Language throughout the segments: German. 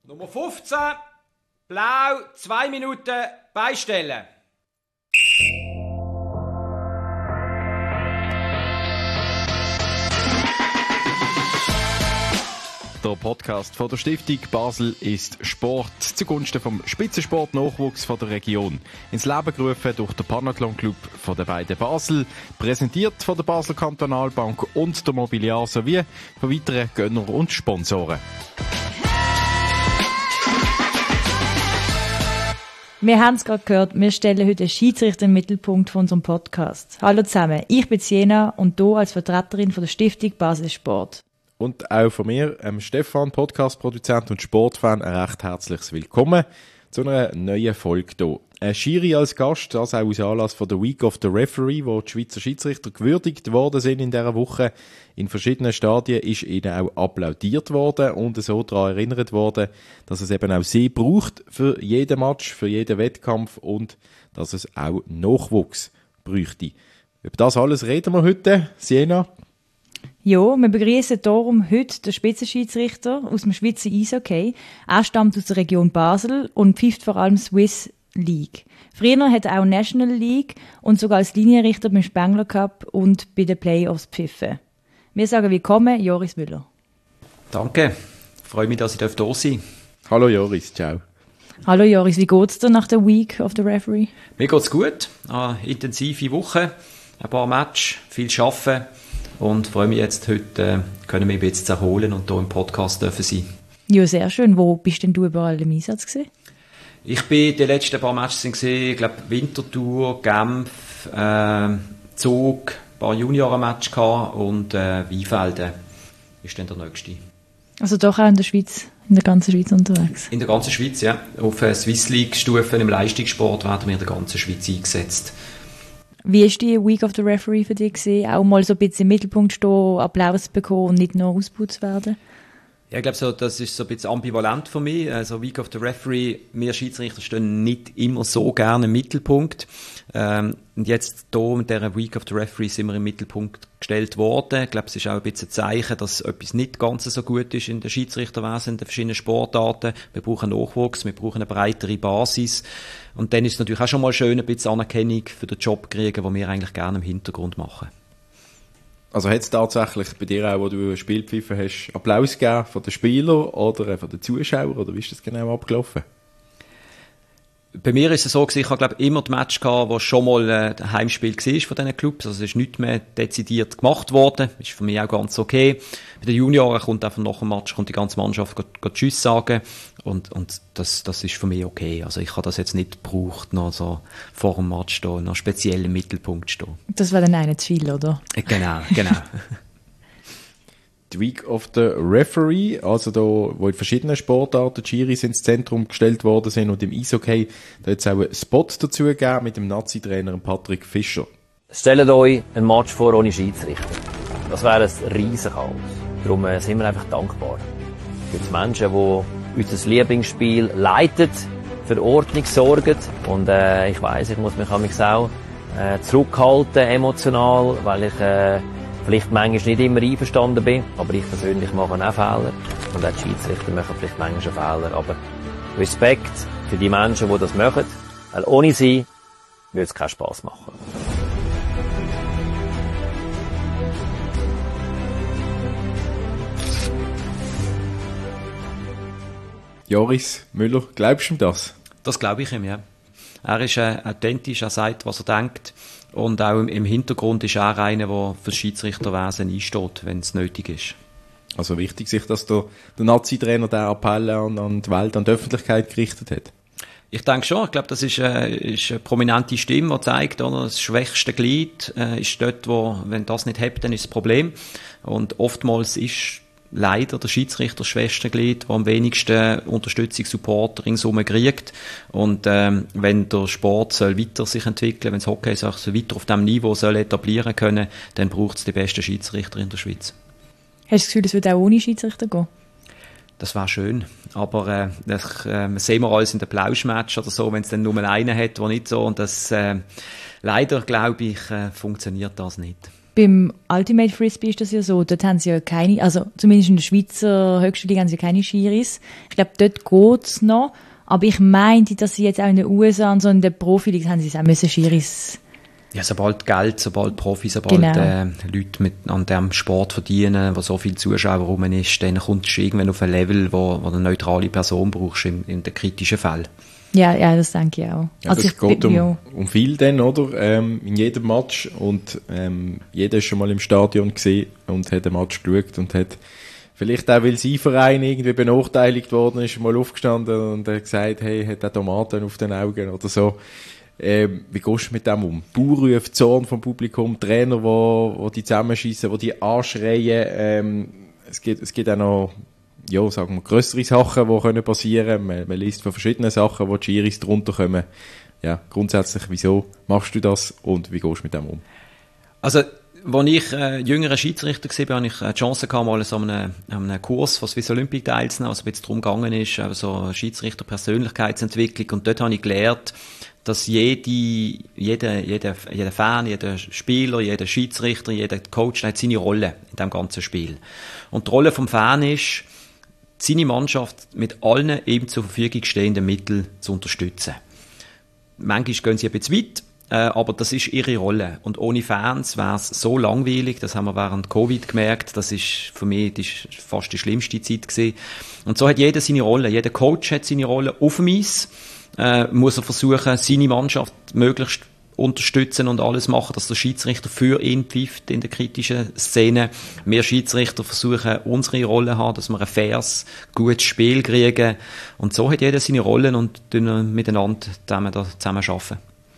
Nummer 15, blau, 2 Minuten, beistellen. Der Podcast von der Stiftung Basel ist Sport zugunsten vom Spitzensport-Nachwuchs von der Region. Ins Leben gerufen durch den Panathlon-Club von der beiden Basel, präsentiert von der Basel Kantonalbank und der Mobiliar sowie von weiteren Gönnern und Sponsoren. Wir haben es gerade gehört, wir stellen heute einen Schiedsrichter im Mittelpunkt von unserem Podcast. Hallo zusammen, ich bin Siena und hier als Vertreterin von der Stiftung Basel Sport. Und auch von mir, Stefan, Podcast-Produzent und Sportfan, ein recht herzliches Willkommen zu einer neuen Folge hier. Ein Schiri als Gast, das auch aus Anlass von der Week of the Referee, wo die Schweizer Schiedsrichter gewürdigt worden sind in dieser Woche. In verschiedenen Stadien ist ihnen auch applaudiert worden und so daran erinnert worden, dass es eben auch sie braucht für jeden Match, für jeden Wettkampf und dass es auch Nachwuchs bräuchte. Über das alles reden wir heute, Siena. Ja, wir begrüßen darum heute den Spitzenschiedsrichter aus dem Schweizer Eishockey. Er stammt aus der Region Basel und pfeift vor allem Swiss League. Früher hat er auch National League und sogar als Linienrichter beim Spengler Cup und bei den Playoffs pfiffen. Wir sagen willkommen, Joris Müller. Danke, ich freue mich, dass ich hier sein darf. Hallo Joris, ciao. Hallo Joris, wie geht's dir nach der Week of the Referee? Mir geht's gut, eine intensive Woche, ein paar Matches, viel arbeiten. Und freue mich jetzt, heute können wir ein bisschen erholen und hier im Podcast dürfen sein. Ja, sehr schön. Wo bist denn du überall im Einsatz gewesen? Ich bin die letzten paar Matches gesehen, ich glaube Winterthur, Genf, Zug, ein paar Junioren-Matches gehabt und Weinfelden ist dann der nächste. Also doch auch in der Schweiz, in der ganzen Schweiz unterwegs? In der ganzen Schweiz, ja. Auf Swiss League-Stufen im Leistungssport werden wir in der ganzen Schweiz eingesetzt. Wie war die Week of the Referee für dich gewesen? Auch mal so ein bisschen im Mittelpunkt stehen, Applaus bekommen und nicht nur ausgebucht werden? Ja, ich glaube, das ist so ein bisschen ambivalent für mich. Also Week of the Referee, wir Schiedsrichter stehen nicht immer so gerne im Mittelpunkt. Und jetzt hier mit dieser Week of the Referee sind wir im Mittelpunkt gestellt worden. Ich glaube, es ist auch ein bisschen ein Zeichen, dass etwas nicht ganz so gut ist in der Schiedsrichterwesen, in den verschiedenen Sportarten. Wir brauchen Nachwuchs, wir brauchen eine breitere Basis. Und dann ist es natürlich auch schon mal schön, ein bisschen Anerkennung für den Job zu kriegen, den wir eigentlich gerne im Hintergrund machen. Also hat es tatsächlich bei dir auch, wo du ein Spiel gepfiffen hast, Applaus gegeben von den Spielern oder von den Zuschauern, oder wie ist das genau abgelaufen? Bei mir ist es so gewesen, ich habe glaube immer die Match gehabt, wo schon mal ein Heimspiel war von diesen Clubs, also es ist nicht mehr dezidiert gemacht worden, ist für mich auch ganz okay. Bei den Junioren kommt einfach nach dem Match die ganze Mannschaft geht Tschüss sagen und das ist für mich okay. Also ich habe das jetzt nicht gebraucht, noch so vor dem Match da, noch speziell im Mittelpunkt stehen. Das war dann einer zu viel, oder? Genau. Die Week of the Referee, also da, wo in verschiedenen Sportarten die Schiris ins Zentrum gestellt worden sind und im Eishockey, da hat es auch einen Spot dazu gegeben mit dem Nazi-Trainer Patrick Fischer. Stellt euch einen Match vor ohne Schiedsrichter. Das wäre ein riesen Chaos. Darum sind wir einfach dankbar. Es gibt Menschen, die unser Lieblingsspiel leiten, für Ordnung sorgen und ich weiss, ich muss mich auch zurückhalten emotional, weil ich vielleicht manchmal nicht immer einverstanden bin, aber ich persönlich mache auch Fehler. Und auch die Schiedsrichter machen vielleicht manchmal Fehler. Aber Respekt für die Menschen, die das machen, weil ohne sie würde es keinen Spass machen. Joris Müller, glaubst du ihm das? Das glaube ich ihm, ja. Er ist authentisch, er sagt, was er denkt. Und auch im Hintergrund ist er einer, der für das Schiedsrichterwesen einsteht, wenn es nötig ist. Also wichtig sich, dass der Nazi-Trainer den Appell an die Welt, an die Öffentlichkeit gerichtet hat? Ich denke schon. Ich glaube, das ist eine prominente Stimme, die zeigt, oder? Das schwächste Glied ist dort, wenn das nicht hebt, dann ist das Problem. Und oftmals ist leider der Schiedsrichter das schwächste Glied, der am wenigsten Unterstützung, Support ringsum kriegt. Und wenn der Sport soll weiter sich entwickeln, wenn das Hockey sich so weiter auf diesem Niveau soll etablieren können, dann braucht es die besten Schiedsrichter in der Schweiz. Hast du das Gefühl, es würde auch ohne Schiedsrichter gehen? Das wäre schön, aber das sehen wir alles in den Plauschmatch oder so, wenn es dann nur einen hat, der nicht so, und das leider, glaube ich, funktioniert das nicht. Beim Ultimate Frisbee ist das ja so, dort haben sie ja keine, also zumindest in der Schweizer höchsten Liga haben sie ja keine Schiris. Ich glaube, dort geht's noch, aber ich meinte, dass sie jetzt auch in den USA und so in der Profiliga haben sie auch müssen Schiris. Ja, sobald Geld, sobald Profis, sobald Leute an diesem Sport verdienen, wo so viele Zuschauer rum ist, dann kommst du irgendwann auf ein Level, wo du eine neutrale Person brauchst in den kritischen Fällen. Ja, das denke ich auch. Ja, also es geht um viel dann, oder? In jedem Match. Und jeder ist schon mal im Stadion gesehen und hat den Match geschaut und hat vielleicht auch, weil sein Verein irgendwie benachteiligt worden ist, mal aufgestanden und hat gesagt, hey, hat er Tomaten auf den Augen oder so. Wie gehst du mit dem um? Baurufe, Zorn vom Publikum, Trainer, die zusammenschießen, die anschreien. Es gibt auch noch, ja, sagen wir, grössere Sachen, die passieren können. Man liest von verschiedenen Sachen, wo die Schiris drunter kommen. Ja, grundsätzlich, wieso machst du das und wie gehst du mit dem um? Also, als ich jüngerer Schiedsrichter war, hatte ich die Chance gehabt, mal an einem Kurs von Swiss Olympic teilzunehmen, also ein bisschen darum gegangen ist, so Schiedsrichter-Persönlichkeitsentwicklung. Und dort habe ich gelernt, dass jeder Fan, jeder Spieler, jeder Schiedsrichter, jeder Coach hat seine Rolle in diesem ganzen Spiel. Und die Rolle vom Fan ist, seine Mannschaft mit allen ihm zur Verfügung stehenden Mitteln zu unterstützen. Manchmal gehen sie ein bisschen weit, aber das ist ihre Rolle. Und ohne Fans wäre es so langweilig, das haben wir während Covid gemerkt, das ist für mich fast die schlimmste Zeit gewesen. Und so hat jeder seine Rolle, jeder Coach hat seine Rolle auf dem Eis, muss er versuchen, seine Mannschaft möglichst unterstützen und alles machen, dass der Schiedsrichter für ihn pfeift in der kritischen Szene. Wir Schiedsrichter versuchen, unsere Rolle zu haben, dass wir ein faires, gutes Spiel kriegen. Und so hat jeder seine Rollen und miteinander zusammen arbeiten.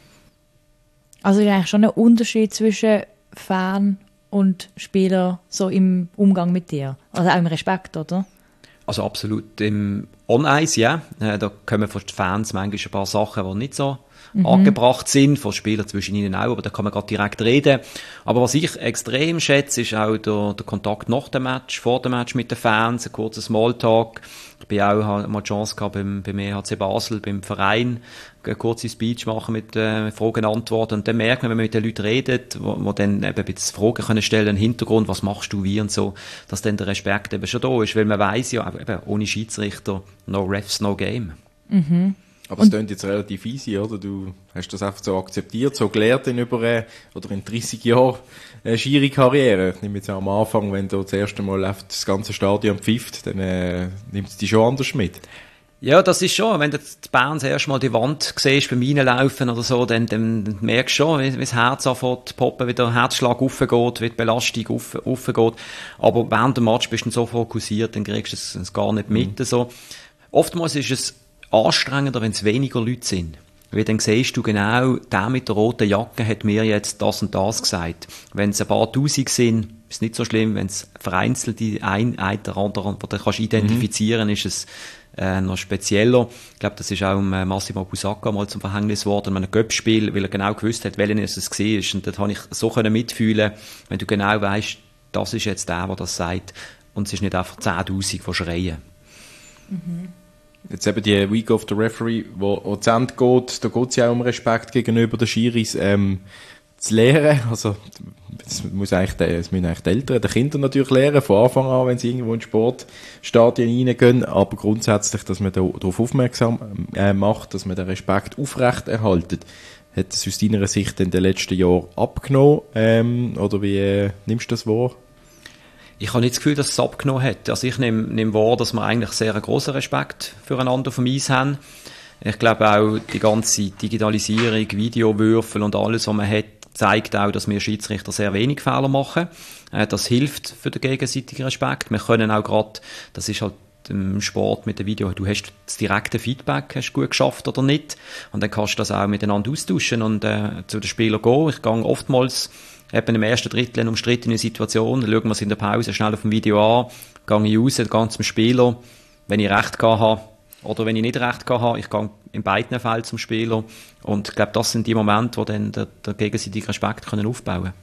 Also ist eigentlich schon ein Unterschied zwischen Fan und Spieler so im Umgang mit dir? Also auch im Respekt, oder? Also absolut. Im On-Ice, ja. Da kommen von den Fans manchmal ein paar Sachen, die nicht so angebracht sind, von Spielern zwischen ihnen auch, aber da kann man gerade direkt reden. Aber was ich extrem schätze, ist auch der Kontakt nach dem Match, vor dem Match mit den Fans, ein kurzer Smalltalk. Ich bin auch mal die Chance gehabt beim EHC Basel, beim Verein, eine kurze Speech machen mit Fragen und Antworten. Und dann merkt man, wenn man mit den Leuten redet, wo dann eben ein bisschen Fragen können stellen, einen Hintergrund, was machst du, wie und so, dass dann der Respekt eben schon da ist, weil man weiss ja, eben, ohne Schiedsrichter, no refs, no game. Mhm. Aber es klingt jetzt relativ easy, oder? Du hast das einfach so akzeptiert, so gelernt in in 30 Jahren Schiri-Karriere. Ich nehme jetzt auch am Anfang, wenn du das erste Mal das ganze Stadion pfeift, dann nimmt es dich schon anders mit. Ja, das ist schon, wenn du die Bern das erste Mal die Wand siehst beim Reinlaufen oder so, dann merkst du schon, wie das Herz anfängt zu poppen, wie der Herzschlag aufgeht, wie die Belastung aufgeht. Aber während dem Match bist du so fokussiert, dann kriegst du es gar nicht mit. So. Oftmals ist es anstrengender, wenn es weniger Leute sind. Weil dann siehst du genau, der mit der roten Jacke hat mir jetzt das und das gesagt. Wenn es ein paar Tausend sind, ist es nicht so schlimm. Wenn es vereinzelt ein oder andere, den kannst du identifizieren, ist es noch spezieller. Ich glaube, das ist auch Massimo Busacca mal zum Verhängnis geworden, in einem Göppspiel, weil er genau gewusst hat, welchen es war. Und dort habe ich so mitfühlen, wenn du genau weißt, das ist jetzt der das sagt. Und es ist nicht einfach 10'000, die schreien. Mhm. Jetzt eben die Week of the Referee, wo zu Ende geht, da geht es ja auch um Respekt gegenüber den Schiris, zu lehren. Also, es müssen eigentlich die Eltern, die Kinder natürlich lernen, von Anfang an, wenn sie irgendwo in Sportstadien reingehen, aber grundsätzlich, dass man darauf aufmerksam macht, dass man den Respekt aufrechterhaltet. Hat es aus deiner Sicht in den letzten Jahren abgenommen, oder wie nimmst du das wahr? Ich habe nicht das Gefühl, dass es abgenommen hat. Also ich nehme wahr, dass wir eigentlich sehr einen grossen Respekt füreinander vom Eis haben. Ich glaube auch, die ganze Digitalisierung, Videowürfel und alles, was man hat, zeigt auch, dass wir Schiedsrichter sehr wenig Fehler machen. Das hilft für den gegenseitigen Respekt. Wir können auch gerade, das ist halt im Sport mit dem Video, du hast das direkte Feedback, hast du gut geschafft oder nicht. Und dann kannst du das auch miteinander austauschen und zu den Spielern gehen. Ich gehe oftmals eben im ersten Drittel eine umstrittene Situation, dann schauen wir es in der Pause schnell auf dem Video an, gehe ich raus, gehe zum Spieler, wenn ich recht gehabt habe oder wenn ich nicht recht gehabt habe, ich gehe in beiden Fällen zum Spieler und ich glaube, das sind die Momente, wo dann der gegenseitige Respekt können aufbauen können.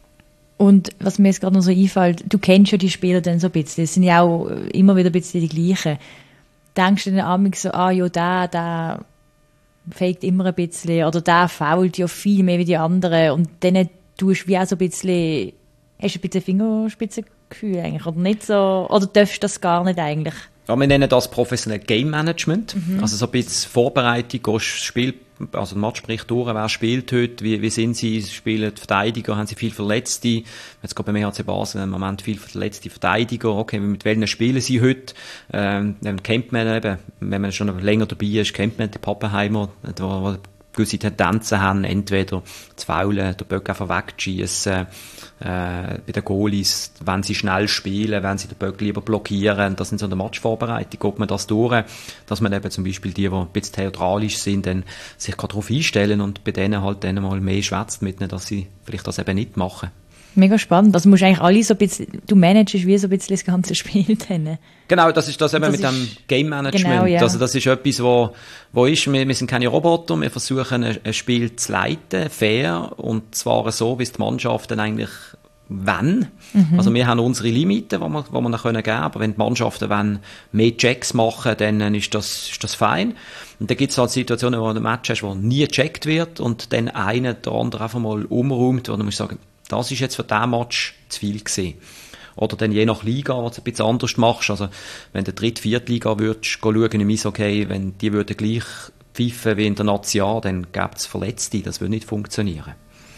Und was mir jetzt gerade noch so einfällt, du kennst ja die Spieler dann so ein bisschen, das sind ja auch immer wieder ein bisschen die gleichen. Denkst du dann abends so, ja, der faked immer ein bisschen oder der fault ja viel mehr wie die anderen und dann tust du wie auch so ein bisschen Hast du ein bisschen Fingerspitzengefühl eigentlich, oder nicht so, oder darfst du das gar nicht eigentlich? Ja, wir nennen das professionell Game Management. Also so ein bisschen Vorbereitung, gehst Spiel, also der Matchbericht durch, wer spielt heute, wie sind sie, spielen die Verteidiger, haben sie viel Verletzte, jetzt gerade beim EHC Basel im Moment viel verletzte Verteidiger, okay, mit welchen spielen sie heute, dann kennt man eben, wenn man schon länger dabei ist, kennt man die Pappenheimer, die gewisse Tendenzen haben, entweder zu faulen, den Böck einfach wegzuschiessen, bei den Goalies, wenn sie schnell spielen, wenn sie den Böck lieber blockieren, das sind so eine Matchvorbereitung, geht man das durch, dass man eben zum Beispiel die ein bisschen theatralisch sind, dann sich gerade darauf einstellen und bei denen halt dann mal mehr schwätzt mit ihnen, dass sie vielleicht das eben nicht machen. Mega spannend. Also musst eigentlich alle so ein bisschen, du managst wie so ein bisschen das ganze Spiel dann. Genau, das ist das eben das mit dem Game Management. Genau, ja. Also das ist etwas, wo ist, wir sind keine Roboter, wir versuchen ein Spiel zu leiten, fair, und zwar so, wie es die Mannschaften eigentlich wollen. Also wir haben unsere Limiten, die wir geben können, aber wenn die Mannschaften wollen mehr Checks machen, dann ist das fein. Und dann gibt es halt Situationen, wo du ein Match hast, wo nie gecheckt wird und dann einer der andere einfach mal umräumt, wo du musst sagen, das ist jetzt für diesen Match zu viel gewesen. Oder dann je nach Liga, was du ein bisschen anders machst. Also, wenn du dritte, vierte Liga würdest, schauen im Eishockey, wenn die würden gleich pfeifen wie in der National, dann gäbe es Verletzte. Das würde nicht funktionieren.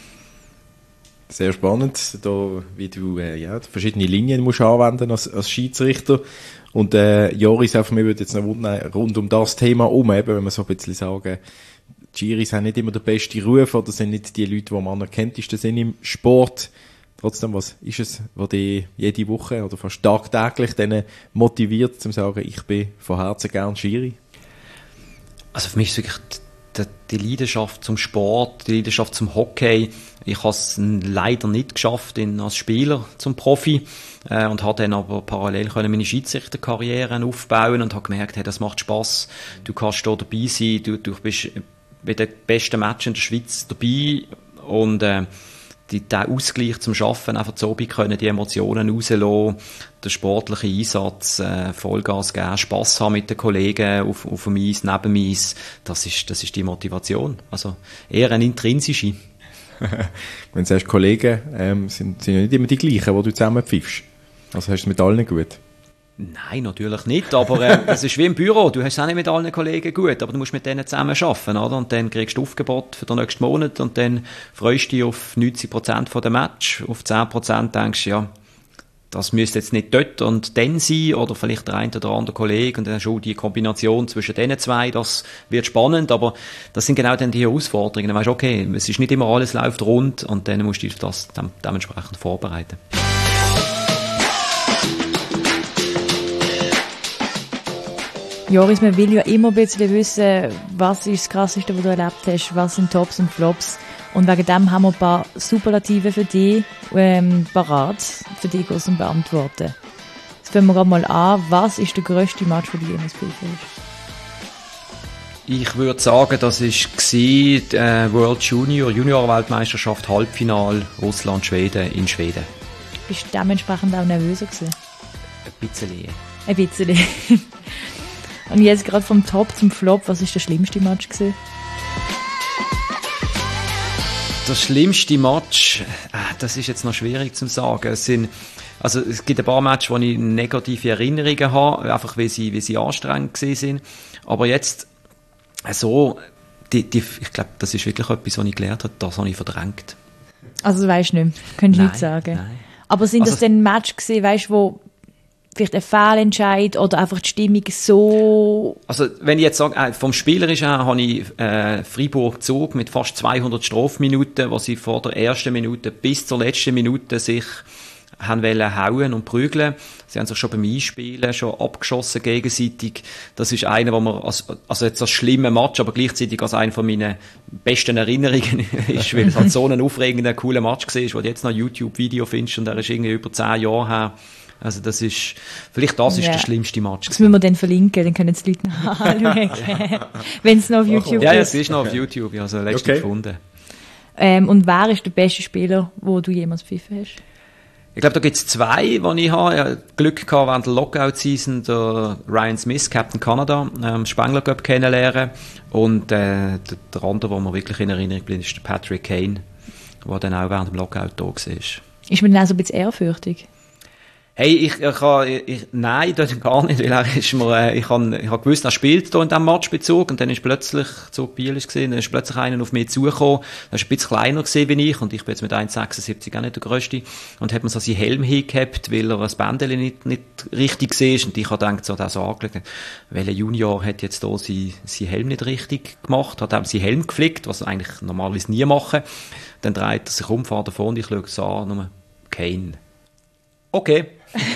Sehr spannend, da, wie du verschiedene Linien musst anwenden als Schiedsrichter. Und Joris, auch von mir würde jetzt noch wundern, rund um das Thema eben, wenn man so ein bisschen sagen, die Schiris haben nicht immer den besten Ruf oder sind nicht die Leute, die am anerkanntesten sind im Sport. Trotzdem, was ist es, was dich jede Woche oder fast tagtäglich dann motiviert, zu sagen, ich bin von Herzen gern Schiri? Also für mich ist wirklich die Leidenschaft zum Sport, die Leidenschaft zum Hockey. Ich habe es leider nicht geschafft als Spieler zum Profi und habe dann aber parallel meine Schiedsrichterkarriere aufbauen und habe gemerkt, hey, das macht Spass. Du kannst da dabei sein, du bist bei den besten Matches in der Schweiz dabei und der Ausgleich zum Schaffen, einfach zu oben können, die Emotionen rauslassen, der sportliche Einsatz, Vollgas geben, Spass haben mit den Kollegen auf dem Eis, neben dem Eis, das ist die Motivation. Also eher eine intrinsische. Wenn du sagst, Kollegen sind ja nicht immer die gleichen, die du zusammen pfiffst. Also hast du es mit allen gut? Nein, natürlich nicht, aber es ist wie im Büro, du hast es auch nicht mit allen Kollegen gut, aber du musst mit denen zusammen arbeiten, oder? Und dann kriegst du Aufgebot für den nächsten Monat und dann freust du dich auf 90% von dem Match, auf 10% denkst du, ja, das müsste jetzt nicht dort und dann sein, oder vielleicht der eine oder andere Kollege, und dann schon die Kombination zwischen denen zwei, das wird spannend, aber das sind genau dann die Herausforderungen. Dann weisst du, okay, es ist nicht immer alles läuft rund und dann musst du dich auf das dementsprechend vorbereiten. Joris, man will ja immer ein bisschen wissen, was ist das Krasseste, was du erlebt hast, was sind Tops und Flops. Und wegen dem haben wir ein paar Superlative für dich parat, für dich zum Beantworten. Jetzt fangen wir gerade mal an. Was ist der grösste Match, den du jemals gepfiffen hast? Ich würde sagen, das war World Junior-Weltmeisterschaft, Halbfinale Russland-Schweden in Schweden. Bist du dementsprechend auch nervöser gewesen? Ein bisschen. Und jetzt gerade vom Top zum Flop, was ist der schlimmste Match gewesen? Das schlimmste Match, das ist jetzt noch schwierig zu sagen. Es gibt ein paar Matches, wo ich negative Erinnerungen habe, einfach weil sie anstrengend gewesen sind. Aber jetzt, ich glaube, das ist wirklich etwas, was ich gelernt habe, das habe ich verdrängt. Also du weisst nicht, könntest du nicht sagen. Nein. Aber sind das dann Match gewesen, weißt, wo vielleicht ein Fehlentscheid oder einfach die Stimmung so... Also, wenn ich jetzt sage, vom Spielerischen her habe ich Freiburg Zug mit fast 200 Strafminuten, wo sie vor der ersten Minute bis zur letzten Minute sich haben wollen hauen und prügeln. Sie haben sich schon beim Einspielen schon abgeschossen gegenseitig. Das ist einer, wo man also jetzt als schlimmer Match, aber gleichzeitig als einer von meinen besten Erinnerungen ist, weil es halt so ein aufregender, cooler Match war, wo du jetzt noch ein YouTube-Video findest und der ist irgendwie über 10 Jahre her. Also das ist, vielleicht das ist der schlimmste Match. Das müssen wir dann verlinken, dann können die Leute noch anschauen. Wenn es noch auf YouTube ist. Ja, es ist noch auf YouTube, ich habe es letztens gefunden. Und wer ist der beste Spieler, den du jemals gepfiffen hast? Ich glaube, da gibt es zwei, die ich habe. Ich habe Glück gehabt, während der Lockout-Season der Ryan Smith, Captain Canada, Spengler Cup kennenlernen. Und der andere, der mir wirklich in Erinnerung bleibt, ist der Patrick Kane, der dann auch während dem Lockout da war. Ist man dann auch so ein bisschen ehrfürchtig? Hey, nein, das gar nicht, weil er ist mir, ich hab gewusst, er spielt da in diesem Matchbezug und dann ist plötzlich, so Biel ist gesehen, dann ist plötzlich einer auf mich zugekommen, der ist ein bisschen kleiner gesehen wie ich und ich bin jetzt mit 1,76 auch nicht der Größte und hat mir so seinen Helm hingehabt, weil er das Bändeli nicht richtig gesehen und ich habe gedacht, so, der so angeschaut, welcher Junior hat jetzt da seinen Helm nicht richtig gemacht, hat eben seinen Helm geflickt, was er eigentlich normalerweise nie machen, dann dreht er sich um, fährt davon und ich schaue es an, nur Kane. Okay.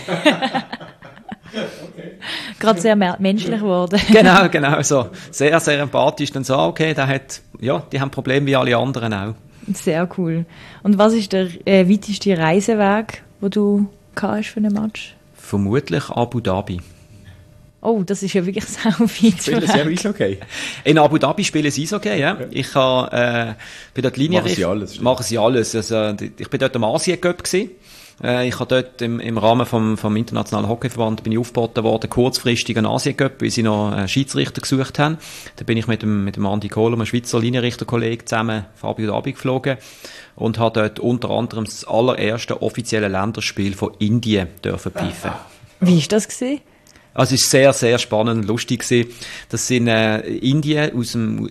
Gerade sehr menschlich geworden. Genau so. Sehr, sehr empathisch. Dann so, okay, die haben Probleme wie alle anderen auch. Sehr cool. Und was ist der weiteste Reiseweg, den du hast für einen Match? Vermutlich Abu Dhabi. Oh, das ist ja wirklich sehr weit. Spielen sie Eishockey? In Abu Dhabi spielen sie Eishockey, ja. Ich bin dort Linienrichter. Machen sie alles. Also, ich bin dort am Asien-Cup gewesen. Ich habe dort im Rahmen vom Internationalen Hockeyverband bin ich aufgeboten worden, kurzfristig einen Asien-Cup, weil sie noch einen Schiedsrichter gesucht haben. Da bin ich mit dem Andi Kohl, einem Schweizer Linienrichterkollegen, zusammen auf Abu Dhabi geflogen und habe dort unter anderem das allererste offizielle Länderspiel von Indien dürfen pfeifen. Wie ist das gewesen? Also es ist sehr, sehr spannend und lustig gewesen. Das sind Indien aus dem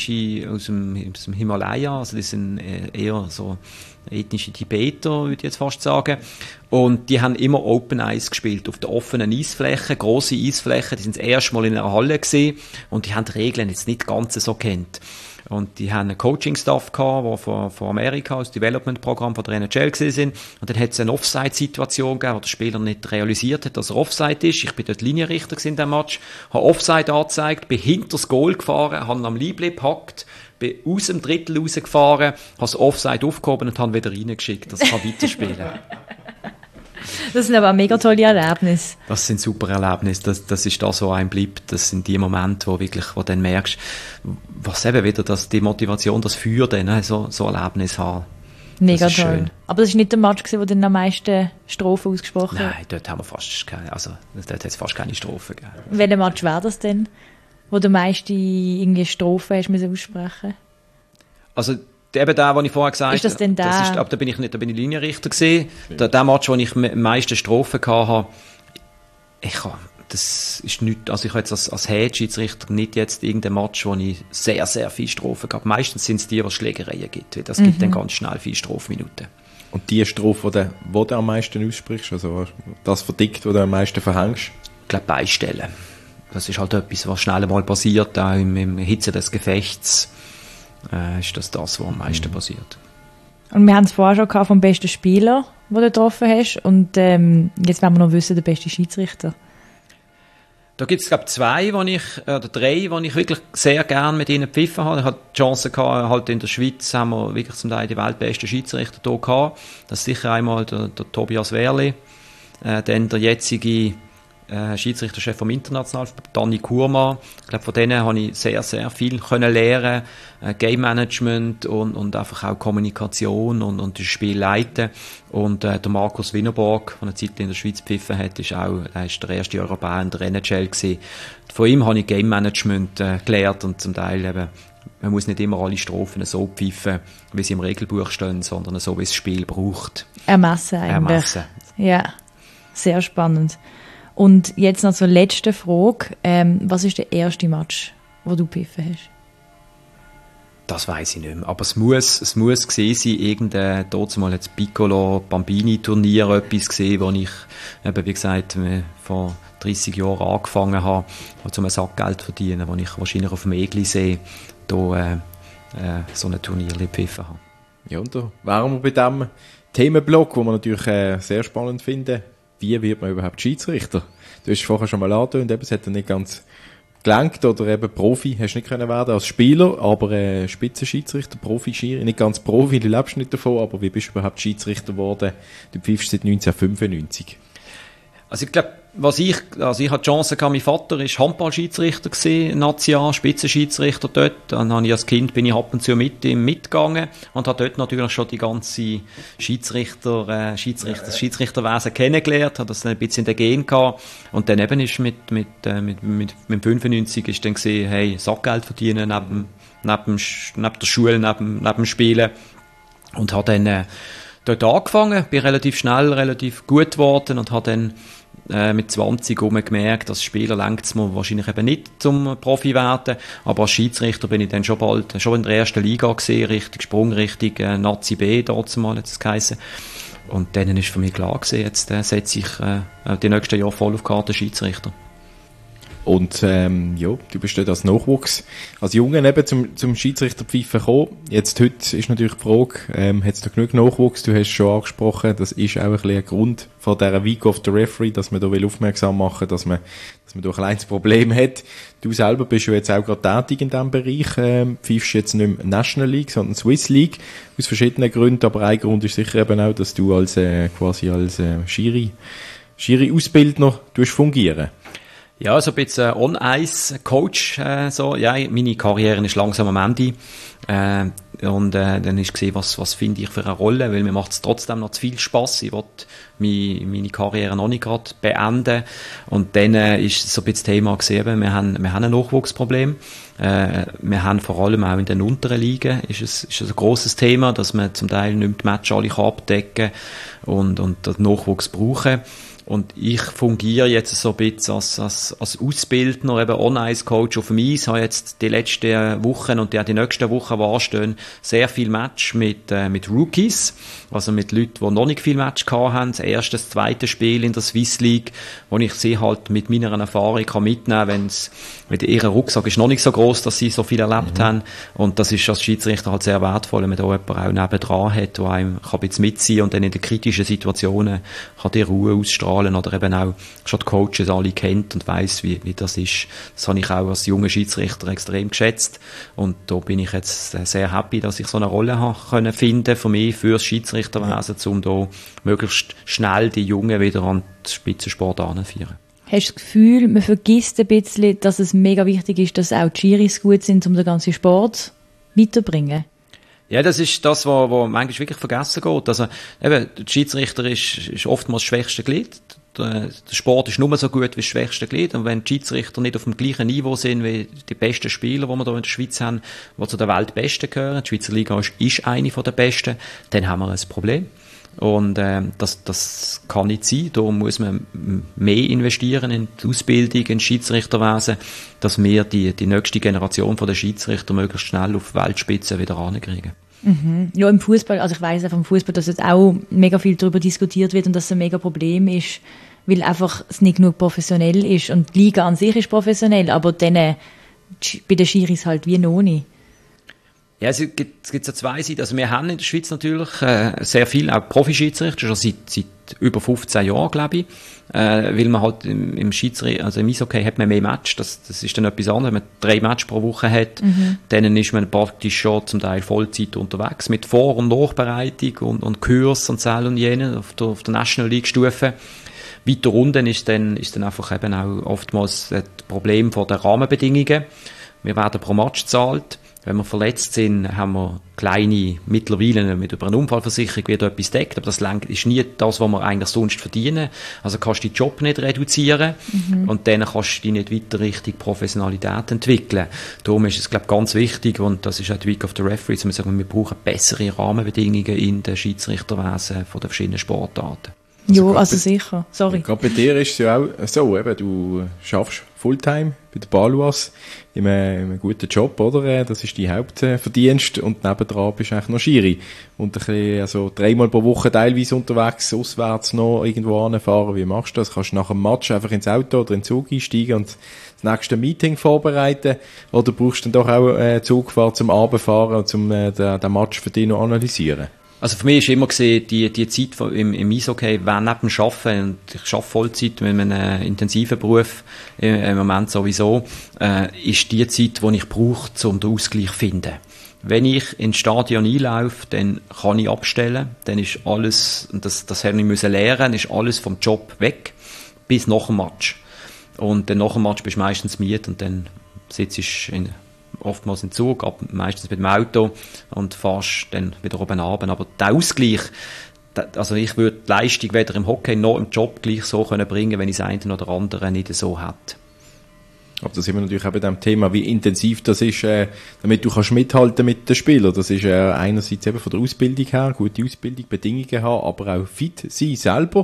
Himalaya, also das sind eher so ethnische Tibeter, würde ich jetzt fast sagen. Und die haben immer Open Ice gespielt, auf der offenen Eisfläche, grosse Eisflächen, die sind das erste Mal in einer Halle gesehen und die haben die Regeln jetzt nicht ganz so kennt. Und die haben einen Coaching-Staff gehabt, der von Amerika, aus dem Development-Programm von der NHL gesehen sind. Und dann hat es eine Offside-Situation gegeben, wo der Spieler nicht realisiert hat, dass er Offside ist. Ich bin dort Linienrichter in diesem Match, habe Offside angezeigt, bin hinter das Goal gefahren, habe am Liebling gehackt, bin aus dem Drittel rausgefahren, habe das Offside aufgehoben und habe wieder reingeschickt, dass ich weiterspielen kann. Das sind aber auch mega tolle Erlebnisse. Das sind super Erlebnisse. Das ist das, was einem bleibt. Das sind die Momente, wo du dann merkst, was eben wieder, dass die Motivation, das Feuer dann, so Erlebnis haben. Mega toll. Schön. Aber das war nicht der Match, wo du am meisten Strophen ausgesprochen hast? Nein, dort haben wir fast keine, dort hat es fast keine Strophen gegeben. Welcher Match wäre das denn, wo du am meisten irgendwie Strophen hast müssen aussprechen? Also, eben der, den ich vorher gesagt habe. Ist das denn der? Da bin ich Linienrichter gewesen. Der Match, wo ich am meisten Strophen hatte, das ist nicht, also ich habe jetzt als Head-Schiedsrichter nicht jetzt irgendein Match, wo ich sehr, sehr viele Strophen habe. Meistens sind es die, was Schlägereien gibt, weil das gibt dann ganz schnell viele Strafminuten. Und die Strophe, die du am meisten aussprichst, also das Verdikt, das du am meisten verhängst? Ich glaube, beistellen. Das ist halt etwas, was schnell mal passiert, auch im Hitze des Gefechts. Ist das, was am meisten passiert. Und wir haben es vorher schon gehabt vom besten Spieler, den du getroffen hast. Und jetzt wollen wir noch wissen, der beste Schiedsrichter. Da gibt es, glaube ich, drei, die ich wirklich sehr gerne mit ihnen gepfiffen habe. Ich hatte die Chance gehabt, halt in der Schweiz haben wir wirklich zum Teil die weltbesten Schiedsrichter hier gehabt. Das ist sicher einmal der Tobias Wehrli, dann der jetzige Schiedsrichterchef vom Internationalverband, Danny Kurma. Ich glaube, von denen habe ich sehr, sehr viel können lernen. Game Management und einfach auch Kommunikation und das Spiel leiten. Und der Markus Wienerborg, der eine Zeit in der Schweiz gepfiffen hat, er ist der erste Europäer in der NHL gewesen. Von ihm habe ich Game Management gelernt und zum Teil eben, man muss nicht immer alle Strophen so pfeifen, wie sie im Regelbuch stehen, sondern so, wie es das Spiel braucht. Ermessen eigentlich. Ja, sehr spannend. Und jetzt noch zur letzten Frage. Was ist der erste Match, den du gepfiffen hast? Das weiss ich nicht mehr. Aber es muss gesehen sein, irgendein, dort mal jetzt Piccolo-Bambini-Turnier etwas gesehen, wo ich, eben, wie gesagt, vor 30 Jahren angefangen habe, um ein Sackgeld zu verdienen, wo ich wahrscheinlich auf dem Eglisee da so ein Turnier gepfiffen habe. Ja, und da wären wir bei diesem Themenblock, den wir natürlich sehr spannend finden. Wie wird man überhaupt Schiedsrichter? Du hast vorher schon mal angetönt, es hat nicht ganz gelangt oder eben Profi hast du nicht können werden als Spieler, aber Spitzenschiedsrichter, Profi-Schiri, nicht ganz Profi, du lebst nicht davon, aber wie bist du überhaupt Schiedsrichter geworden? Du pfeifst seit 1995. Also ich glaube, ich hatte die Chance gehabt, mein Vater war Handballschiedsrichter gewesen, National, Spitzenschiedsrichter dort. Dann habe ich als Kind, bin ich ab und zu mit ihm mitgegangen und habe dort natürlich schon die ganze Schiedsrichterwesen kennengelernt, habe das dann ein bisschen in den Gen gehabt. Und dann eben ist mit 95 ist dann gesehen, hey, Sackgeld verdienen neben der Schule, neben dem Spielen. Und habe dann dort angefangen, bin relativ schnell, relativ gut geworden und habe dann mit 20 gemerkt, dass Spieler längt's mir wahrscheinlich eben nicht zum Profi werden, aber als Schiedsrichter bin ich dann schon in der ersten Liga gesehen, richtig Sprungrichtung Nazi B, dort mal hat es geheißen. Und dann ist für mich klar gewesen, jetzt setze ich die nächsten Jahre voll auf die Karte Schiedsrichter. Und ja, du bist dort als Nachwuchs, als Junge eben zum Schiedsrichterpfeifen gekommen. Jetzt heute ist natürlich die Frage, hat es da genug Nachwuchs? Du hast schon angesprochen, das ist auch ein bisschen ein Grund von dieser Week of the Referee, dass man da aufmerksam machen will, dass man da ein kleines Problem hat. Du selber bist ja jetzt auch gerade tätig in diesem Bereich, pfeifst jetzt nicht mehr National League, sondern Swiss League, aus verschiedenen Gründen, aber ein Grund ist sicher eben auch, dass du als Schiri-Ausbildner fungieren. Ja, so ein bisschen On-Ice-Coach, so. Ja, meine Karriere ist langsam am Ende. Und dann ist gesehen, was finde ich für eine Rolle, weil mir macht es trotzdem noch zu viel Spass. Ich will meine Karriere noch nicht gerade beenden. Und dann ist so ein bisschen das Thema gesehen, wir haben ein Nachwuchsproblem. Wir haben vor allem auch in den unteren Ligen ist es ein grosses Thema, dass man zum Teil nicht die Match alle abdecken kann und den Nachwuchs brauchen. Und ich fungiere jetzt so ein bisschen als Ausbildner, eben On-Ice-Coach auf dem Eis, habe jetzt die letzten Wochen und die nächsten Wochen, die anstehen, sehr viel Match mit Rookies, also mit Leuten, die noch nicht viel Match gehabt haben. Das erste, das zweite Spiel in der Swiss League, wo ich sie halt mit meiner Erfahrung kann mitnehmen, wenn ihr Rucksack ist noch nicht so groß, dass sie so viel erlebt haben. Und das ist als Schiedsrichter halt sehr wertvoll, wenn man da jemanden auch nebendran hat, der einem ein bisschen mitziehen und dann in den kritischen Situationen kann die Ruhe ausstrahlen oder eben auch schon die Coaches alle kennt und weiss, wie das ist. Das habe ich auch als junger Schiedsrichter extrem geschätzt. Und da bin ich jetzt sehr happy, dass ich so eine Rolle habe finden für mich, für das Schiedsrichterwesen, um da möglichst schnell die Jungen wieder an den Spitzensport heranzuführen. Hast du das Gefühl, man vergisst ein bisschen, dass es mega wichtig ist, dass auch die Schiris gut sind, um den ganzen Sport weiterzubringen? Ja, das ist das, was manchmal wirklich vergessen geht. Also, eben, der Schiedsrichter ist oftmals das schwächste Glied. Der Sport ist nur so gut wie das schwächste Glied. Und wenn die Schiedsrichter nicht auf dem gleichen Niveau sind wie die besten Spieler, die wir hier in der Schweiz haben, die zu den Weltbesten gehören, die Schweizer Liga ist eine der besten, dann haben wir ein Problem. Und das kann nicht sein. Da muss man mehr investieren in die Ausbildung, in das Schiedsrichterwesen, dass wir die nächste Generation von der Schiedsrichter möglichst schnell auf Weltspitze wieder rankriegen. Mhm. Ja, im Fußball, also ich weiss auch vom Fußball, dass jetzt auch mega viel darüber diskutiert wird und dass es ein mega Problem ist, weil einfach es nicht genug professionell ist. Und die Liga an sich ist professionell, aber dann bei den Schiris halt wie noch nicht. Ja, es gibt so zwei Seiten. Also wir haben in der Schweiz natürlich sehr viel, auch Profi-Schiedsrichter, schon seit über 15 Jahren, glaube ich. Weil man halt im Schiedsrichter, also im Eishockey hat man mehr Match, das ist dann etwas anderes. Wenn man 3 Matches pro Woche hat, dann ist man praktisch schon zum Teil Vollzeit unterwegs, mit Vor- und Nachbereitung und Kurs und Zell und jene auf der National League-Stufe. Weiter unten ist dann einfach eben auch oftmals das Problem der Rahmenbedingungen. Wir werden pro Match gezahlt. Wenn wir verletzt sind, haben wir kleine, mittlerweile mit über eine Unfallversicherung wieder etwas deckt, aber das ist nie das, was wir eigentlich sonst verdienen. Also kannst du deinen Job nicht reduzieren und dann kannst du dich nicht weiter Richtung Professionalität entwickeln. Darum ist es, glaube ich, ganz wichtig, und das ist auch die Week of the Referees, wir brauchen bessere Rahmenbedingungen in den Schiedsrichterwesen von den verschiedenen Sportarten. Also sicher. Sorry. Gerade bei dir ist es ja auch so, eben, du schaffst Fulltime bei der Baluas in einem guten Job, oder? Das ist dein Hauptverdienst und nebendran bist du eigentlich noch Schiri. Und ein bisschen, also 3-mal pro Woche teilweise unterwegs, auswärts noch irgendwo anfahren. Wie machst du das? Kannst du nach dem Match einfach ins Auto oder in den Zug einsteigen und das nächste Meeting vorbereiten? Oder brauchst du dann doch auch Zugfahrt zum Abendfahren und zum den Match für dich noch analysieren? Also für mich ist immer gesehen, die Zeit im Eishockey, wenn neben dem Arbeiten, und ich arbeite Vollzeit mit einem intensiven Beruf im Moment sowieso, ist die Zeit, die ich brauche, um den Ausgleich zu finden. Wenn ich ins Stadion einlaufe, dann kann ich abstellen, dann ist alles, und das habe ich lernen, ist alles vom Job weg, bis nach dem Match. Und dann nach dem Match bist du meistens müde und dann sitzt du oftmals im Zug, meistens mit dem Auto und fährst dann wieder oben runter. Aber der Ausgleich, also ich würde die Leistung weder im Hockey noch im Job gleich so können bringen, wenn ich das eine oder andere nicht so hätte. Aber da sind wir natürlich auch bei dem Thema, wie intensiv das ist, damit du kannst mithalten mit den Spielern. Das ist einerseits eben von der Ausbildung her, gute Ausbildung, Bedingungen haben, aber auch fit sein selber.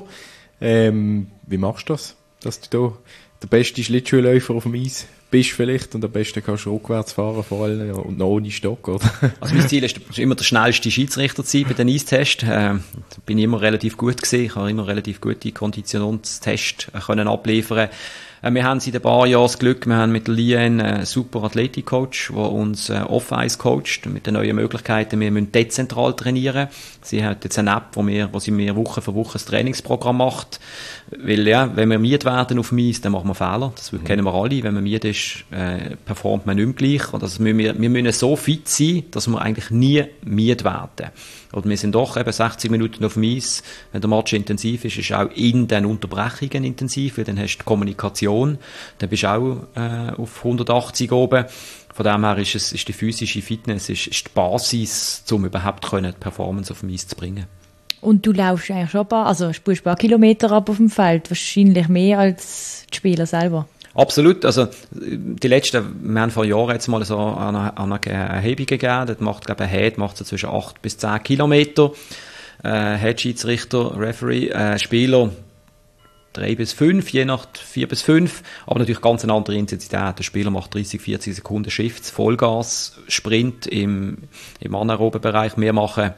Wie machst du das? Dass du da der beste Schlittschuhläufer auf dem Eis bist vielleicht und am besten kannst du rückwärts fahren vor allem und noch ohne Stock, oder? Also mein Ziel ist immer der schnellste Schiedsrichter zu sein bei den Eistests. Da bin ich immer relativ gut gewesen. Ich habe immer relativ gute Konditionstests können abliefern. Wir haben seit ein paar Jahren das Glück, wir haben mit Lien einen super Athletik-Coach, der uns Off-Ice coacht, mit den neuen Möglichkeiten. Wir müssen dezentral trainieren. Sie hat jetzt eine App, wo sie mir Woche für Woche das Trainingsprogramm macht. Weil, ja, wenn wir müde werden auf dem Eis, dann machen wir Fehler. Das kennen wir alle. Wenn man müde ist, performt man nicht mehr gleich. Und also wir müssen so fit sein, dass wir eigentlich nie müde werden. Oder wir sind doch eben 60 Minuten auf dem Eis. Wenn der Match intensiv ist, ist auch in den Unterbrechungen intensiv, weil dann hast du die Kommunikation. Dann bist du auch auf 180 oben. Von dem her ist die physische Fitness ist die Basis, um überhaupt die Performance auf dem Eis zu bringen. Und du laufst eigentlich schon spielst ein paar Kilometer ab auf dem Feld, wahrscheinlich mehr als die Spieler selber. Absolut, also wir haben vor Jahren jetzt mal so eine Erhebung gegeben, das macht, glaube ich, ein Head macht so zwischen 8 bis 10 Kilometer, Head-Schiedsrichter, Referee, Spieler 3 bis 5, je nach 4 bis 5, aber natürlich ganz eine andere Intensität. Der Spieler macht 30, 40 Sekunden Shifts, Vollgas, Sprint im anaeroben Bereich. Wir machen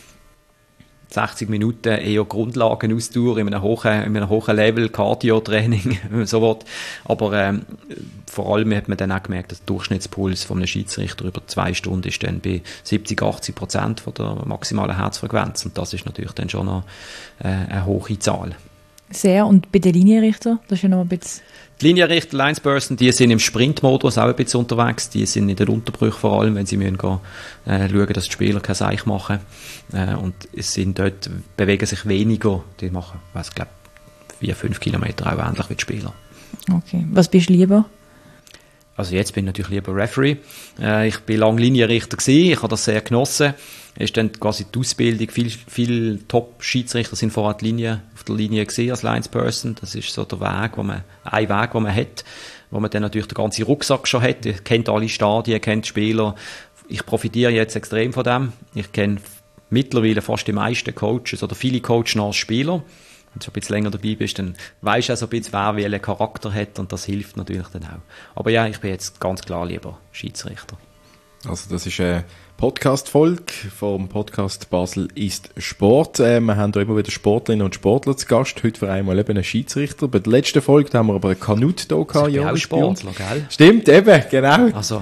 60 Minuten eher Grundlagenausdauer in einem hohen Level, Cardio-Training, wenn man so will. Aber vor allem hat man dann auch gemerkt, dass der Durchschnittspuls von einem Schiedsrichter über 2 Stunden ist dann bei 70-80% von der maximalen Herzfrequenz. Und das ist natürlich dann schon noch eine hohe Zahl. Sehr. Und bei den Linienrichtern? Das ist ja noch ein bisschen... Die Linienrichter, Linesperson, die sind im Sprintmodus auch ein bisschen unterwegs. Die sind in den Unterbrüchen vor allem, wenn sie müssen schauen, dass die Spieler kein Seich machen. Und es sind dort, bewegen sich weniger. Die machen, ich glaube, 4-5 Kilometer auch ähnlich wie die Spieler. Okay. Was bist du lieber? Also jetzt bin ich natürlich lieber Referee. Ich bin lange Linienrichter gewesen. Ich habe das sehr genossen. Ist dann quasi die Ausbildung. Viele Top-Schiedsrichter sind vorher auf der Linie gewesen als Linesperson. Das ist so der Weg, den man hat, wo man dann natürlich den ganzen Rucksack schon hat. Ich kennt alle Stadien, kennt die Spieler. Ich profitiere jetzt extrem von dem. Ich kenne mittlerweile fast die meisten Coaches oder viele Coaches als Spieler. Wenn du schon ein bisschen länger dabei bist, dann weisst du auch so ein bisschen, wer welchen Charakter hat und das hilft natürlich dann auch. Aber ja, ich bin jetzt ganz klar lieber Schiedsrichter. Also das ist eine Podcast-Folge vom Podcast Basel ist Sport. Wir haben da immer wieder Sportlerinnen und Sportler zu Gast. Heute für einmal eben einen Schiedsrichter. Bei der letzten Folge da haben wir aber einen Kanut da gehabt. Ich bin auch Sportler, gell? Stimmt, eben, genau. Also.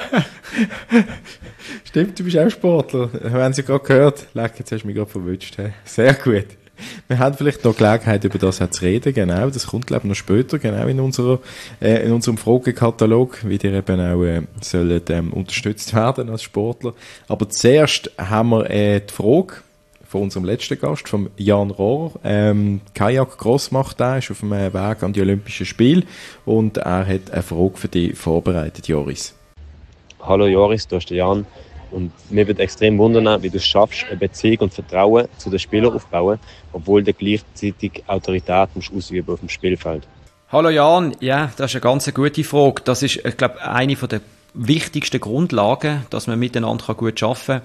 Stimmt, du bist auch Sportler. Wir haben sie gerade gehört. Jetzt hast du mich gerade verwünscht. Sehr gut. Wir haben vielleicht noch Gelegenheit, über das zu reden, genau. Das kommt, glaube ich, noch später, genau, in unserem Fragekatalog, wie ihr eben auch sollt, unterstützt werden als Sportler. Aber zuerst haben wir die Frage von unserem letzten Gast, vom Jan Rohr. Kajak-Cross macht er, ist auf dem Weg an die Olympischen Spiele und er hat eine Frage für dich vorbereitet, Joris. Hallo Joris, du bist der Jan. Und mir wird extrem wundern, wie du es schaffst, eine Beziehung und Vertrauen zu den Spielern aufzubauen, obwohl du gleichzeitig Autorität ausüben auf dem Spielfeld. Hallo Jan, ja, das ist eine ganz gute Frage. Das ist, ich glaube, eine der wichtigsten Grundlagen, dass man miteinander gut arbeiten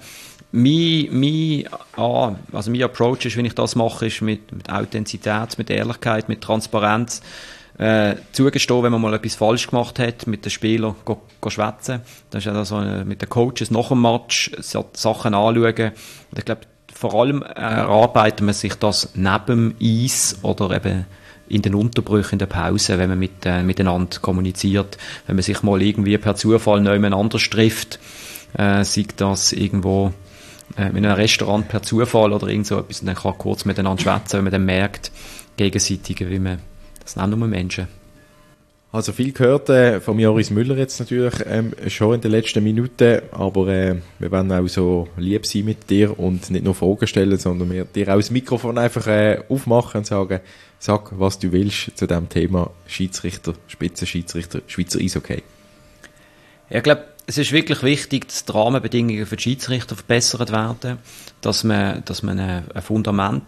kann. Mein Approach ist, wenn ich das mache, ist mit Authentizität, mit Ehrlichkeit, mit Transparenz. Zugestehen, wenn man mal etwas falsch gemacht hat, mit den Spielern schwätzen. Das ist ja so mit den Coaches nach dem Match Sachen anschauen. Und ich glaube, vor allem erarbeitet man sich das neben dem Eis oder eben in den Unterbrüchen, in der Pause, wenn man miteinander kommuniziert, wenn man sich mal irgendwie per Zufall nebeneinander trifft, sei das irgendwo in einem Restaurant per Zufall oder irgend so etwas, und dann kann kurz miteinander schwätzen, wenn man dann merkt, gegenseitig, wie man. Das sind auch nur Menschen. Also viel gehört von Joris Müller jetzt natürlich schon in den letzten Minuten, aber wir werden auch so lieb sein mit dir und nicht nur Fragen stellen, sondern wir dir auch das Mikrofon einfach aufmachen und sagen, sag, was du willst zu dem Thema Schiedsrichter, Spitzenschiedsrichter, Schweizer Eishockey. Ich glaube, es ist wirklich wichtig, dass die Rahmenbedingungen für die Schiedsrichter verbessert werden, dass man ein Fundament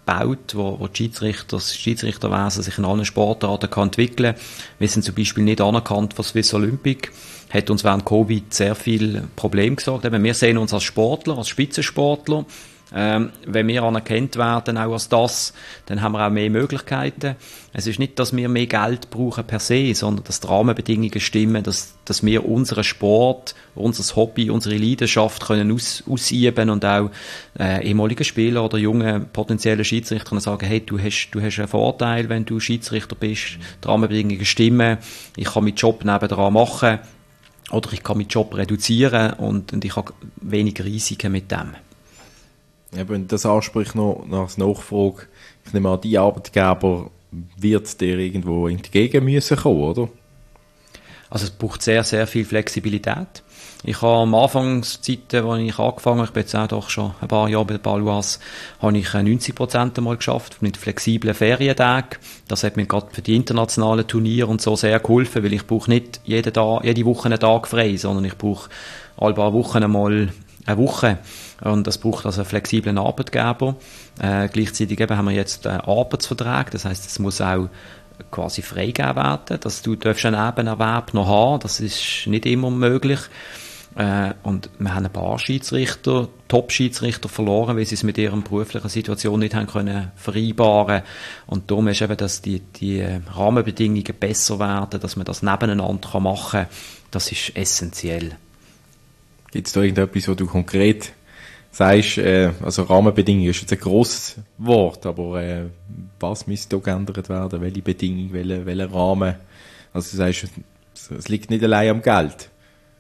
gebaut, wo die das Schiedsrichterwesen sich in allen Sportarten kann entwickeln kann. Wir sind zum Beispiel nicht anerkannt von Swiss Olympic. Hat uns während Covid sehr viel Probleme gesorgt. Eben, wir sehen uns als Sportler, als Spitzensportler. Wenn wir anerkannt werden, auch als das, dann haben wir auch mehr Möglichkeiten. Es ist nicht, dass wir mehr Geld brauchen per se, sondern dass die Rahmenbedingungen stimmen, dass wir unseren Sport, unser Hobby, unsere Leidenschaft können ausüben und auch ehemalige Spieler oder junge potenzielle Schiedsrichter können sagen, hey, du hast einen Vorteil, wenn du Schiedsrichter bist, die Rahmenbedingungen stimmen, ich kann meinen Job nebenan machen oder ich kann meinen Job reduzieren und ich habe weniger Risiken mit dem. Wenn das anspricht noch als Nachfrage, ich nehme an, die Arbeitgeber wird dir irgendwo entgegen müssen kommen, oder? Also es braucht sehr, sehr viel Flexibilität. Ich habe am Anfangszeiten, als ich angefangen habe, ich bin jetzt auch doch schon ein paar Jahre bei der Baloise, habe ich 90% einmal geschafft mit flexiblen Ferientagen. Das hat mir gerade für die internationalen Turniere und so sehr geholfen, weil ich brauche nicht jede Woche einen Tag frei, sondern ich brauche alle paar Wochen einmal eine Woche. Und das braucht also einen flexiblen Arbeitgeber. Gleichzeitig eben haben wir jetzt Arbeitsvertrag, das heisst, es muss auch quasi freigegeben werden, dass du einen Nebenerwerb noch haben, das ist nicht immer möglich. Und wir haben ein paar Schiedsrichter, Top-Schiedsrichter verloren, weil sie es mit ihrer beruflichen Situation nicht haben können vereinbaren. Und darum ist eben, dass die Rahmenbedingungen besser werden, dass man das nebeneinander machen kann, das ist essentiell. Gibt es da irgendetwas, wo du konkret sagst, also Rahmenbedingungen ist jetzt ein grosses Wort, aber was müsste da geändert werden? Welche Bedingungen, welcher Rahmen? Also du sagst, es liegt nicht allein am Geld.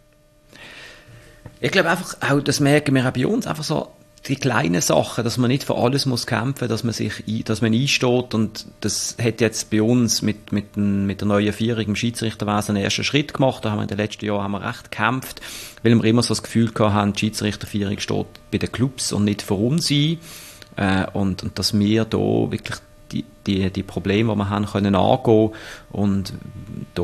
Ich glaube einfach, auch das merken wir auch bei uns, einfach so die kleinen Sachen, dass man nicht für alles muss kämpfen, dass man einsteht, und das hat jetzt bei uns mit der neuen Vierung im Schiedsrichterwesen einen ersten Schritt gemacht. Da haben wir in den letzten Jahren recht gekämpft, weil wir immer so das Gefühl hatten, die Schiedsrichtervierung steht bei den Clubs und nicht für uns ein, und dass wir da wirklich die Probleme, die wir haben, können angehen und da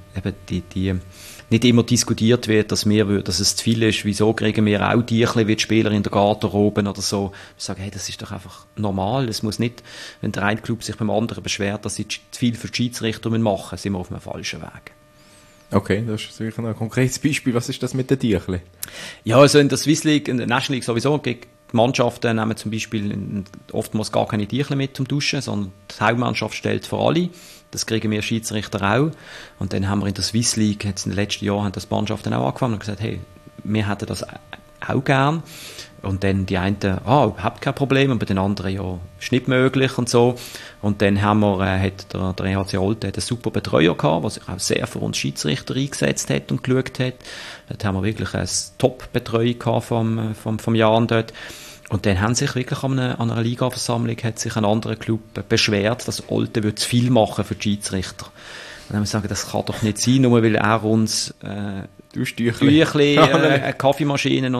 eben nicht immer diskutiert wird, dass es zu viel ist, wieso kriegen wir auch die wie die Spieler in der Garderobe oder so. Ich sage, hey, das ist doch einfach normal. Es muss nicht, wenn der eine Club sich beim anderen beschwert, dass sie zu viel für die Schiedsrichter machen müssen, sind wir auf einem falschen Weg. Okay, das ist sicher ein konkretes Beispiel. Was ist das mit den Tierchen? Ja, also in der Swiss League, in der National League sowieso, die Mannschaften nehmen zum Beispiel oftmals gar keine Tierchen mit zum Duschen, sondern die Hauptmannschaft stellt für alle. Das kriegen wir Schiedsrichter auch. Und dann haben wir in der Swiss League, jetzt in den letzten Jahren, haben das Mannschaften auch angefangen und gesagt, hey, wir hätten das auch gern. Und dann die einen, überhaupt kein Problem, und bei den anderen, ja, ist nicht möglich und so. Und dann hat der EHC Olten einen super Betreuer gehabt, der sich auch sehr für uns Schiedsrichter eingesetzt hat und geschaut hat. Dort haben wir wirklich eine Top-Betreuung gehabt vom Jan dort. Und dann haben sich wirklich an einer Ligaversammlung hat sich ein anderer Club beschwert, dass Olten zu viel machen für die Schiedsrichter. Und dann haben wir gesagt, das kann doch nicht sein, nur weil er uns Tüchli, Kaffeemaschinen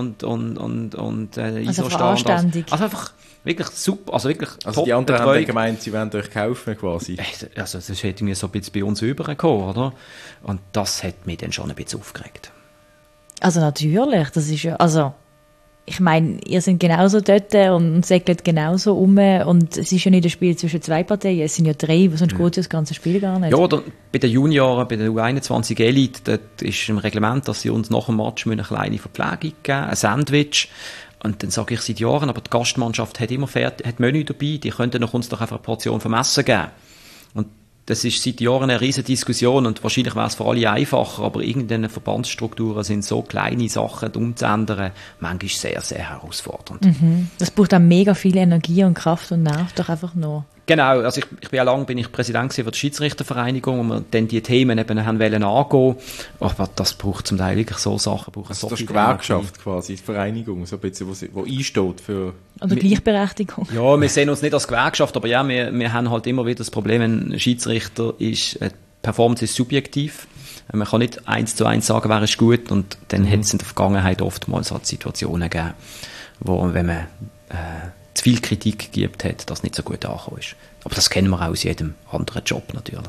und ISO-Standards. Also einfach wirklich super, also wirklich also top. Die anderen haben gemeint, sie wollen euch kaufen quasi. Also das hätte mir so ein bisschen bei uns rübergekommen, oder? Und das hat mich dann schon ein bisschen aufgeregt. Also natürlich, das ist ja, also ich meine, ihr seid genauso dort und segelt genauso um, und es ist ja nicht ein Spiel zwischen zwei Parteien, es sind ja drei, sonst geht das ganze Spiel gar nicht. Ja, oder bei den Junioren, bei der U21 Elite, dort ist im Reglement, dass sie uns nach dem Match eine kleine Verpflegung geben, ein Sandwich. Und dann sage ich seit Jahren, aber die Gastmannschaft hat immer hat Menü dabei, die könnten uns doch einfach eine Portion vom Essen geben. Und das ist seit Jahren eine riesige Diskussion, und wahrscheinlich wäre es für alle einfacher, aber irgendeine Verbandsstrukturen sind so kleine Sachen umzuändern, manchmal sehr, sehr herausfordernd. Mhm. Das braucht auch mega viel Energie und Kraft und Nerv doch einfach noch. Genau, also ich bin ja lange Präsident für die Schiedsrichtervereinigung, und wir dann die Themen eben haben wollen angehen. Aber das braucht zum Teil wirklich so Sachen. Also das ist Gewerkschaft quasi, die Vereinigung, so ein bisschen, wo einsteht für... Oder Gleichberechtigung. Ja, wir sehen uns nicht als Gewerkschaft, aber ja, wir haben halt immer wieder das Problem, wenn ein Schiedsrichter ist, Performance ist subjektiv. Man kann nicht 1:1 sagen, wer ist gut, und dann hat es in der Vergangenheit oftmals halt Situationen gegeben, wo, wenn man zu viel Kritik gegeben hat, das nicht so gut angekommen ist. Aber das kennen wir auch aus jedem anderen Job natürlich.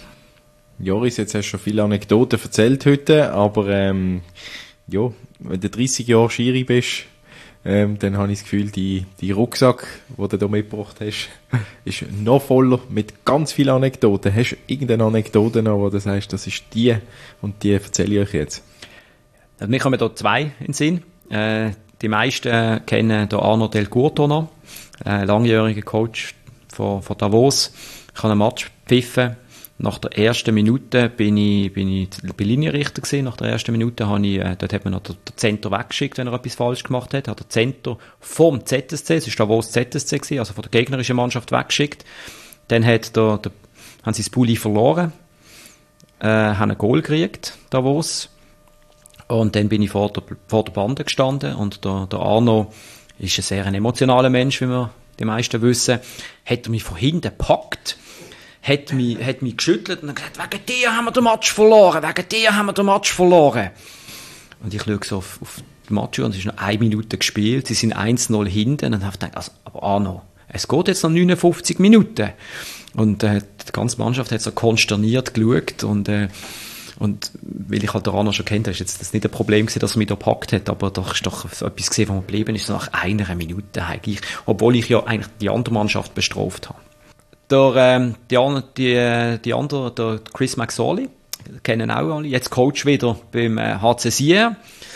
Joris, jetzt hast du schon viele Anekdoten erzählt heute, aber ja, wenn du 30 Jahre Schiri bist, dann habe ich das Gefühl, die Rucksack, den du hier mitgebracht hast, ist noch voller mit ganz vielen Anekdoten. Hast du irgendeine Anekdote noch, wo du sagst, das ist die und die erzähle ich euch jetzt? Also mir kommen da zwei in den Sinn. Die meisten kennen den Arno Del Curto noch, langjähriger Coach von Davos. Ich habe einen Match gepfiffen. Nach der ersten Minute bin ich Linienrichter gewesen. Nach der ersten Minute dort hat man noch den Center weggeschickt, wenn er etwas falsch gemacht hat. Hat der Center vom ZSC, es ist Davos ZSC gewesen, also von der gegnerischen Mannschaft weggeschickt. Dann haben sie das Pulli verloren, haben ein Goal gekriegt, Davos. Und dann bin ich vor der Bande gestanden und der Arno ist ein sehr emotionaler Mensch, wie wir die meisten wissen. Hat er mich von hinten gepackt, hat mich geschüttelt und gesagt, wegen dir haben wir den Match verloren. Und ich schaue so auf den Match und es ist noch 1 Minute gespielt, sie sind 1-0 hinten und habe gedacht, aber Arno, es geht jetzt noch 59 Minuten. Und die ganze Mannschaft hat so konsterniert geschaut und weil ich halt den Arno schon kennt, ist jetzt das nicht ein Problem gewesen, dass er mich da gepackt hat, aber da ist doch etwas gesehen, wo man geblieben ist, so nach 1 Minute eigentlich, obwohl ich ja eigentlich die andere Mannschaft bestraft habe. Die andere, der Chris McSorley, kennen auch alle, jetzt Coach wieder beim HC Sierre,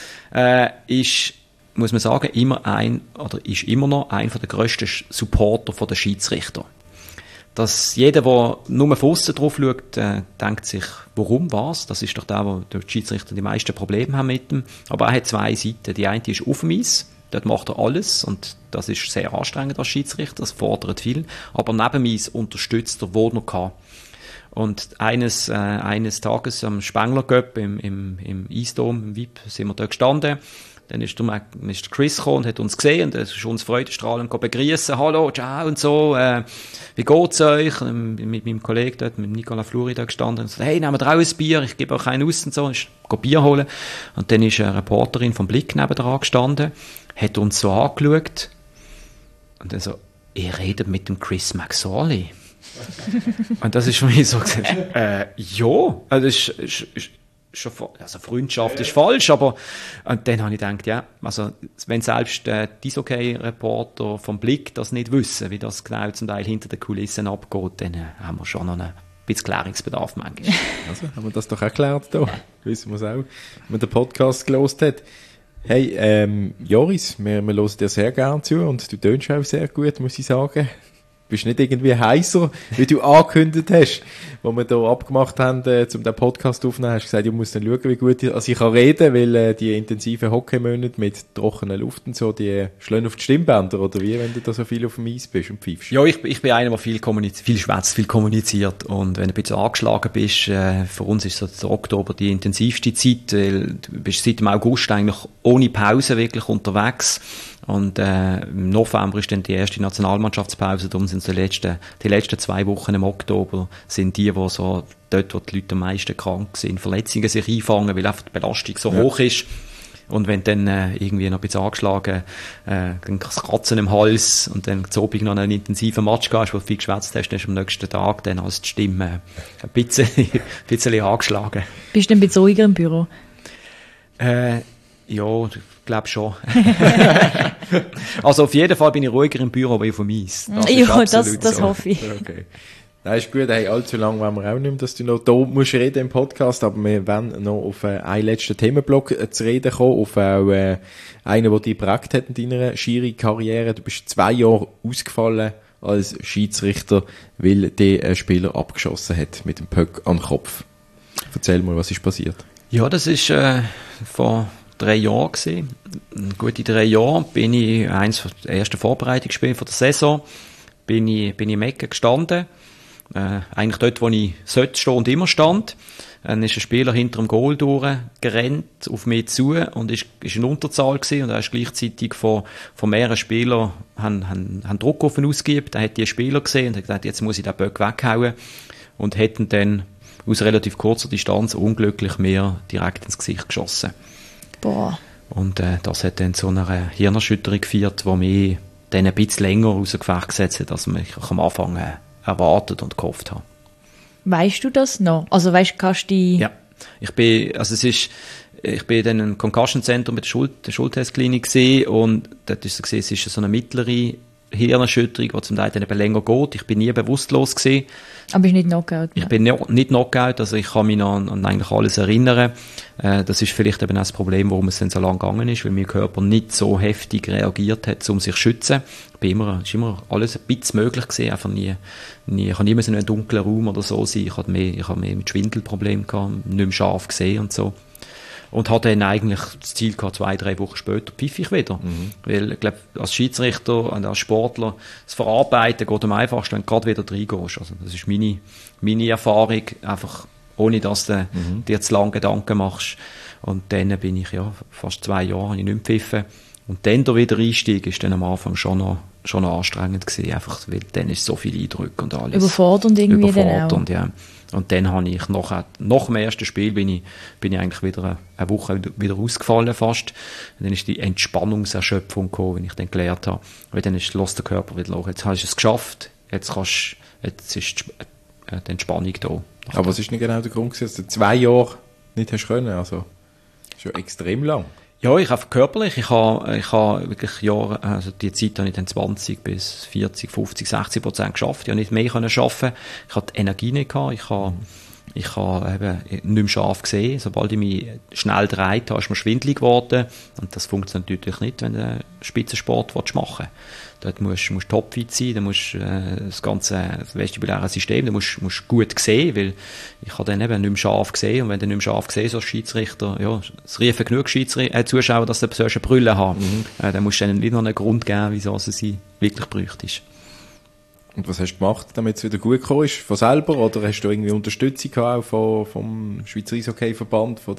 ist, muss man sagen, ist immer noch einer der grössten Supporter der Schiedsrichter. Dass jeder, der nur von aussen drauf schaut, denkt sich, warum war's? Das ist doch der, wo die Schiedsrichter die meisten Probleme haben mit ihm. Aber er hat 2 Seiten. Die eine ist auf dem Eis. Dort macht er alles und das ist sehr anstrengend als Schiedsrichter, das fordert viel. Aber neben mir unterstützt er, wo er kann. Und eines Tages am Spengler Cup im Eisdom, im VIP, sind wir da gestanden. Dann ist der Chris gekommen und hat uns gesehen und ist uns freudestrahlend begrüßen. Hallo, ciao und so. Wie geht's euch? Mit meinem Kollegen dort, mit Nicola Fluri da gestanden und so, hey, nehmen wir auch ein Bier, ich gebe euch einen aus und so. Ist Bier holen. Und dann ist eine Reporterin vom Blick nebenan gestanden, hat uns so angeschaut und dann so, ihr redet mit dem Chris McSorley. Und das ist für mich so gesagt, ja, also also Freundschaft ist falsch, aber und dann habe ich gedacht, ja, also wenn selbst die Eishockey-Reporter vom Blick das nicht wissen, wie das genau zum Teil hinter den Kulissen abgeht, dann haben wir schon noch einen bisschen Klärungsbedarf manchmal. Also haben wir das doch erklärt da, wissen wir es auch, wenn man den Podcast gelost hat. Hey, Joris, wir hören dir sehr gerne zu und du tönst auch sehr gut, muss ich sagen. Du bist nicht irgendwie heißer, wie du angekündigt hast, wo wir hier abgemacht haben, um den Podcast aufzunehmen. Hast gesagt, ich muss dann schauen, wie gut ich kann reden, weil die intensiven Hockeymonate mit trockener Luft und so, die schlagen auf die Stimmbänder, oder wie, wenn du da so viel auf dem Eis bist und pfeifst? Ja, ich bin einer, der viel schwätzt, viel kommuniziert. Und wenn du ein bisschen angeschlagen bist, für uns ist so der Oktober die intensivste Zeit, weil du bist seit dem August eigentlich ohne Pause wirklich unterwegs. Und im November ist dann die erste Nationalmannschaftspause, darum sind die letzten 2 Wochen im Oktober sind die so dort, wo die Leute am meisten krank sind, Verletzungen sich einfangen, weil einfach die Belastung so hoch ist. Und wenn dann irgendwie noch ein bisschen angeschlagen, dann Kratzen im Hals und dann zu Abend noch einen intensiven Match gehst, wo du viel geschwätzt hast, dann ist am nächsten Tag dann als die Stimme ein bisschen angeschlagen. Bist du ein bisschen ruhiger im Büro? Ja, ich glaube schon. Also auf jeden Fall bin ich ruhiger im Büro, aber ich vom Eis. Das hoffe ich. Okay. Das ist gut, hey, allzu lang wollen wir auch nicht mehr, dass du noch da musst reden im Podcast, aber wir werden noch auf einen letzten Themenblock zu reden kommen, auf auch einen, der dich geprägt hat in deiner Schiri-Karriere. Du bist 2 Jahre ausgefallen als Schiedsrichter, weil der ein Spieler abgeschossen hat mit dem Puck an den Kopf. Erzähl mal, was ist passiert? Ja, das ist vor 3 Jahren gewesen. Gut, in 3 Jahren bin ich eins der ersten Vorbereitungsspiele von der Saison, bin ich im Ecken gestanden. Eigentlich dort, wo ich sollte stehen und immer stand. Dann ist ein Spieler hinter dem Goal durchgerannt auf mich zu und ist in Unterzahl gewesen und er ist gleichzeitig von mehreren Spielern haben Druck auf ihn ausgeübt. Er hat die Spieler gesehen und hat gesagt, jetzt muss ich den Böck weghauen und hätten dann aus relativ kurzer Distanz unglücklich mir direkt ins Gesicht geschossen. Boah. Und das hat dann zu einer Hirnerschütterung geführt, die mich dann ein bisschen länger aus dem Gefecht gesetzt hat, als ich am Anfang erwartet und gehofft habe. Weißt du das noch? Also kannst du die... Ja, ich bin dann im Concussion-Zentrum mit der Schultestklinik gesehen und dort ist so gesehen, es ist so eine mittlere Hirnerschütterung, die zum Teil dann eben länger geht. Ich bin nie bewusstlos gewesen. Aber bist nicht Knockout? Ich bin nicht Knockout, also ich kann mich an eigentlich alles erinnern. Das ist vielleicht eben auch das Problem, warum es dann so lange gegangen ist, weil mein Körper nicht so heftig reagiert hat, um sich zu schützen. Es ist immer alles ein bisschen möglich gewesen, einfach nie. Ich habe nie in einem dunklen Raum oder so sein. Ich habe mehr mit Schwindelproblemen gehabt, nicht mehr scharf gesehen und so. Und hatte dann eigentlich das Ziel gehabt, 2-3 Wochen später pfiff ich wieder. Weil, ich glaube, als Schiedsrichter und als Sportler, das Verarbeiten geht am einfachsten, wenn du gerade wieder reingehst. Also, das ist meine Erfahrung, einfach, ohne dass du dir zu lange Gedanken machst. Und dann bin ich, fast 2 Jahre, habe ich nicht mehr gepfiffen. Und dann der Wiedereinstieg ist dann am Anfang schon noch anstrengend gewesen, einfach, weil dann ist so viel Eindruck und alles. Überfordernd irgendwie Überfordernd, dann auch. Ja. Und dann habe ich nach dem ersten Spiel bin ich eigentlich wieder eine Woche wieder ausgefallen fast. Und dann ist die Entspannungserschöpfung gekommen, wenn ich dann gelernt habe. Weil dann lässt der Körper wieder los. Jetzt hast du es geschafft. Jetzt ist die Entspannung da. Aber was ist nicht genau der Grund gewesen, dass du 2 Jahre nicht hast können? Also, schon extrem lang. Ja, ich habe körperlich, ich habe wirklich Jahre, also die Zeit habe ich dann 20 bis 40, 50, 60% geschafft. Ich habe nicht mehr können schaffen. Ich hatte die Energie nicht gehabt. Ich habe eben nicht mehr scharf gesehen. Sobald ich mich schnell dreht habe, ist mir schwindelig geworden. Und das funktioniert natürlich nicht, wenn du einen Spitzensport machen willst. Dort musst du topfit sein, dann musst das vestibuläre System, da musst gut sehen, weil ich habe dann eben nicht mehr scharf gesehen. Und wenn du nicht mehr scharf siehst als Schiedsrichter, ja, es riefen genug Zuschauer, dass du eine Brille haben. Dann musst du ihnen nicht noch einen Grund geben, wieso sie wirklich bräuchtest. Und was hast du gemacht, damit es wieder gut gekommen ist? Von selber? Oder hast du irgendwie Unterstützung gehabt auch vom Schweizer Eishockey-Verband, vom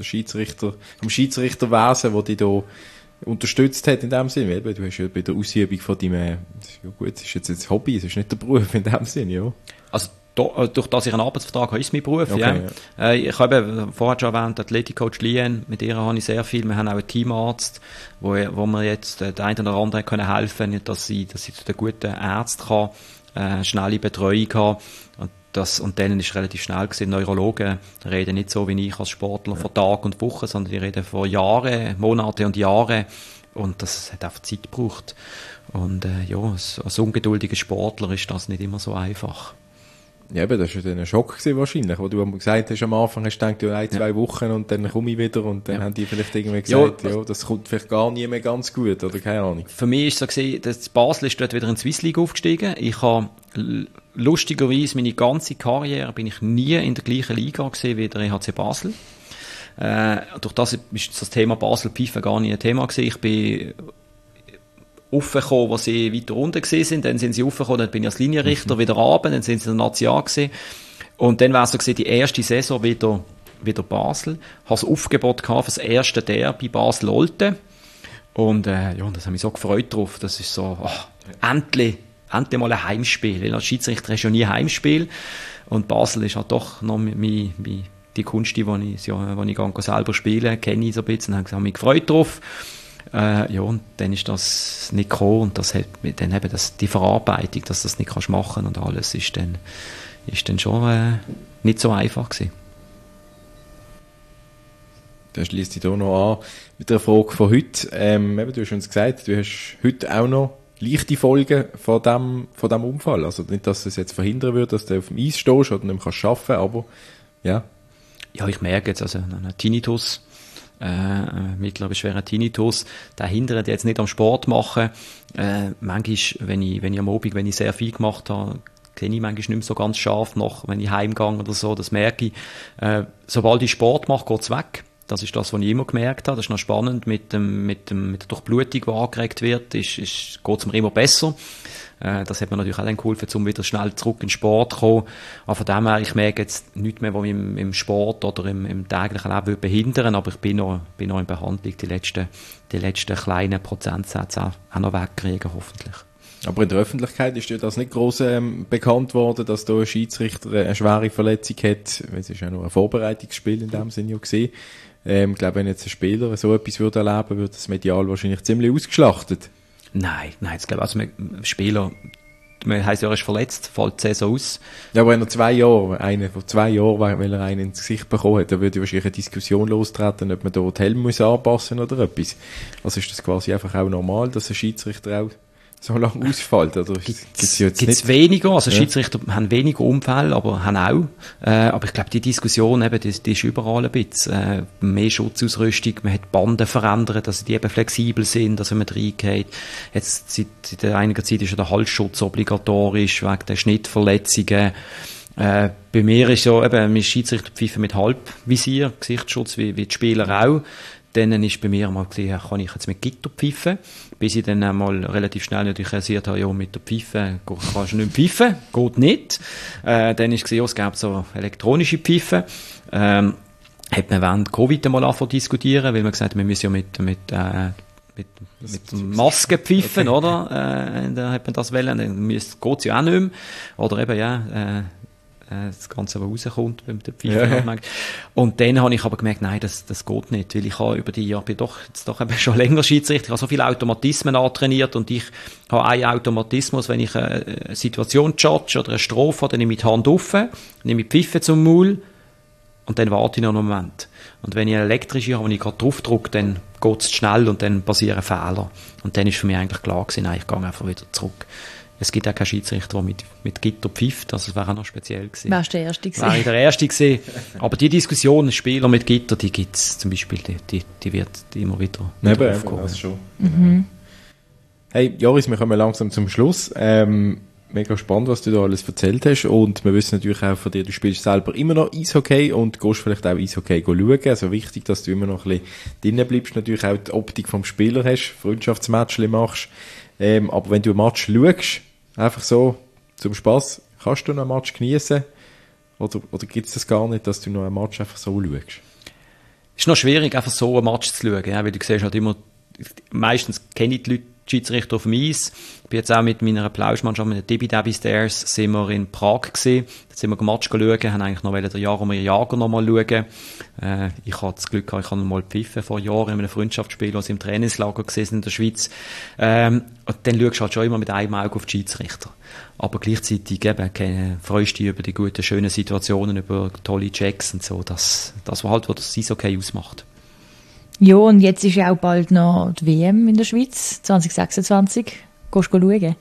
Schiedsrichterwesen, wo dich da unterstützt hat in dem Sinne? Weil du hast ja bei der Ausübung von deinem, es ist jetzt ein Hobby, es ist nicht der Beruf in dem Sinne, ja? Also, durch das ich einen Arbeitsvertrag habe, ist mein Beruf, okay, ja. Ich habe vorher schon erwähnt, Athletikcoach Lien, mit ihr habe ich sehr viel. Wir haben auch einen Teamarzt, wo mir jetzt der eine oder andere können helfen, dass ich zu den guten Ärzten kann, schnelle Betreuung haben. Und denen ist relativ schnell gewesen. Neurologen reden nicht so wie ich als Sportler von Tag und Wochen, sondern die reden von Jahren, Monate und Jahren. Und das hat einfach Zeit gebraucht. Und als ungeduldiger Sportler ist das nicht immer so einfach. Ja, aber das war ja dann ein Schock gewesen wahrscheinlich, wo du gesagt hast, am Anfang hast du gedacht, ja, 1-2 Wochen und dann komme ich wieder und dann haben die vielleicht irgendwie gesagt, ja, das kommt vielleicht gar nie mehr ganz gut, oder keine Ahnung. Für mich ist es so gewesen, dass Basel ist dort wieder in die Swiss League aufgestiegen. Ich habe lustigerweise meine ganze Karriere bin ich nie in der gleichen Liga gewesen wie der EHC Basel. Durch das ist das Thema Basel-Pfeifen gar nicht ein Thema gewesen. Ich bin aufgekommen, wo sie weiter unten gewesen sind, dann sind sie aufgekommen, dann bin ich als Linienrichter wieder runter, dann sind sie in der Nazi A gewesen. Und dann war es so gewesen, die erste Saison wieder Basel. Ich habe das Aufgebot gehabt für das erste Derby Basel-Olten. Und das hat mich so gefreut drauf. Das ist so, endlich mal ein Heimspiel. Weil als Schiedsrichter hast du ja nie ein Heimspiel. Und Basel ist halt doch noch die Kunst, die ich selber spiele, kenne ich so ein bisschen. Und habe mich gefreut drauf. Und dann ist das nicht gekommen und das hat dann eben die Verarbeitung, dass du das nicht machen kannst und alles ist dann schon nicht so einfach gewesen. Dann schließt dich hier noch an mit der Frage von heute. Du hast uns gesagt, du hast heute auch noch leichte Folgen von dem Unfall. Also nicht, dass es jetzt verhindern würde, dass du auf dem Eis stehst oder nicht mehr arbeiten kannst, aber ja. Ja, ich merke jetzt, also einen Tinnitus, mittlerweile schwerer Tinnitus, der hindert jetzt nicht am Sport machen. Manchmal, wenn ich am Abend, wenn ich sehr viel gemacht habe, sehe ich manchmal nicht mehr so ganz scharf noch, wenn ich heimgehe oder so, das merke ich. Sobald ich Sport mache, geht's weg. Das ist das, was ich immer gemerkt habe. Das ist noch spannend mit der Durchblutung, die angeregt wird, geht's mir immer besser. Das hat mir natürlich auch dann geholfen, um wieder schnell zurück in den Sport zu kommen. Aber von dem her, ich merke jetzt nichts mehr, was mich im Sport oder im täglichen Leben behindern, aber ich bin noch in Behandlung, die letzten kleinen Prozentsätze auch noch wegkriegen, hoffentlich. Aber in der Öffentlichkeit ist dir das nicht gross bekannt worden, dass da ein Schiedsrichter eine schwere Verletzung hat. Es ist ja nur ein Vorbereitungsspiel in dem Sinne ja gesehen. Ich glaube, wenn jetzt ein Spieler so etwas würde erleben, würde das medial wahrscheinlich ziemlich ausgeschlachtet. Nein, das glaube ich, also Spieler man heisst ja, er ist verletzt, fällt die Saison aus. Ja, aber wenn er 2 Jahre, einen von 2 Jahren, weil er einen ins Gesicht bekommen hat, dann würde wahrscheinlich eine Diskussion lostreten, ob man da die Helm muss anpassen oder etwas. Also ist das quasi einfach auch normal, dass ein Schiedsrichter auch so lange ausfällt? Oder Gibt's weniger, also Schiedsrichter haben weniger Unfälle, aber haben auch. Aber ich glaube, die Diskussion eben, die ist überall ein bisschen. Mehr Schutzausrüstung, man hat Banden verändert, dass die eben flexibel sind, dass wenn man reingeht. Jetzt seit einiger Zeit ist ja der Halsschutz obligatorisch, wegen der Schnittverletzungen. Bei mir ist so, eben, mein Schiedsrichter pfeifen mit Halbvisier, Gesichtsschutz, wie die Spieler auch. Dann ist bei mir mal gesehen, kann ich jetzt mit Gitter pfeifen, bis ich dann einmal relativ schnell natürlich realisiert habe, ja, mit der Pfeife kannst du nicht pfeifen, geht nicht. Dann ist gesehen, es gab so elektronische Pfeifen. Hat man während Covid einmal angefangen zu diskutieren, weil man gesagt hat, wir müssen ja mit Masken pfeifen, okay. Oder? Dann hat man das wollen, dann geht's ja auch nicht mehr. Oder eben, ja, das Ganze, was rauskommt beim Pfeifen. Ja. Und dann habe ich aber gemerkt, nein, das geht nicht, weil ich habe über die Jahre, bin doch eben schon länger Schiedsrichter, ich habe so viele Automatismen antrainiert und ich habe einen Automatismus, wenn ich eine Situation judge oder eine Strophe habe, dann nehme ich die Hand auf, nehme ich die Pfeife zum Maul und dann warte ich noch einen Moment. Und wenn ich eine elektrische habe, wenn ich gerade drauf drücke, dann geht es schnell und dann passieren Fehler. Und dann ist für mich eigentlich klar gewesen, nein, ich gehe einfach wieder zurück. Es gibt auch keinen Schiedsrichter, der mit Gitter pfeift, also es wäre auch noch speziell gewesen. Wärst du der Erste gewesen? Wäre ich der Erste gewesen. Aber die Diskussion, Spieler mit Gitter, die gibt es zum Beispiel, die wird immer wieder aufkommen. Das schon. Mhm. Hey, Joris, wir kommen langsam zum Schluss. Mega spannend, was du da alles erzählt hast. Und wir wissen natürlich auch von dir, du spielst selber immer noch Eishockey und gehst vielleicht auch Eishockey schauen. Also wichtig, dass du immer noch ein bisschen drinnen bleibst, natürlich auch die Optik vom Spieler hast, Freundschaftsmatchli machst. Aber wenn du ein Match schaust, einfach so zum Spass, kannst du noch ein Match genießen? Oder gibt es das gar nicht, dass du noch ein Match einfach so schaust? Es ist noch schwierig, einfach so ein Match zu schauen, ja, weil du siehst halt immer, meistens kenne ich die Leute, Schiedsrichter auf dem Eis. Ich bin jetzt auch mit meiner Plauschmannschaft, mit den Debbie Stairs, sind wir in Prag gewesen. Da sind wir ein Match schauen, haben eigentlich noch den Jaromir Jagr noch mal schauen. Ich hatte das Glück gehabt, ich habe mal pfiffen vor Jahren in einem Freundschaftsspiel, als sie im Trainingslager gewesen in der Schweiz. Und dann schaust du halt schon immer mit einem Auge auf die Schiedsrichter. Aber gleichzeitig freust du dich über die guten, schönen Situationen, über tolle Checks und so. Das was halt, was das Eishockey ausmacht. Ja, und jetzt ist ja auch bald noch die WM in der Schweiz, 2026. Gehst du schauen?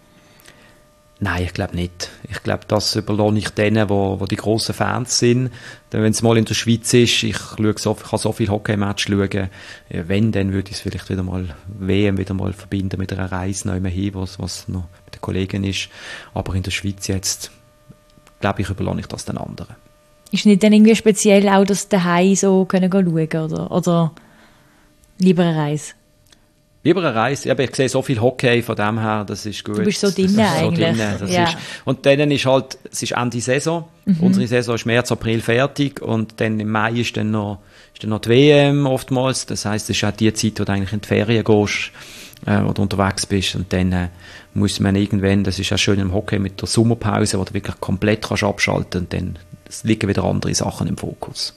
Nein, ich glaube nicht. Ich glaube, das überlasse ich denen, wo die grossen Fans sind. Wenn es mal in der Schweiz ist, ich kann so viel Hockey-Match schauen. Wenn, dann würde ich es vielleicht wieder mal WM wieder mal verbinden mit einer Reise noch immer hin, was noch mit den Kollegen ist. Aber in der Schweiz jetzt, glaube ich, überlasse ich das den anderen. Ist nicht dann irgendwie speziell auch, dass daheim so schauen können oder lieber eine Reise? Lieber eine Reise. Ich sehe so viel Hockey, von dem her, das ist gut. Du bist so drin eigentlich. Ja. Und dann ist halt, es ist Ende Saison. Unsere Saison ist März, April fertig und dann im Mai ist dann noch die WM oftmals. Das heisst, es ist auch die Zeit, wo du eigentlich in die Ferien gehst oder unterwegs bist und dann muss man irgendwann, das ist auch schön im Hockey mit der Sommerpause, wo du wirklich komplett kannst abschalten und dann liegen wieder andere Sachen im Fokus.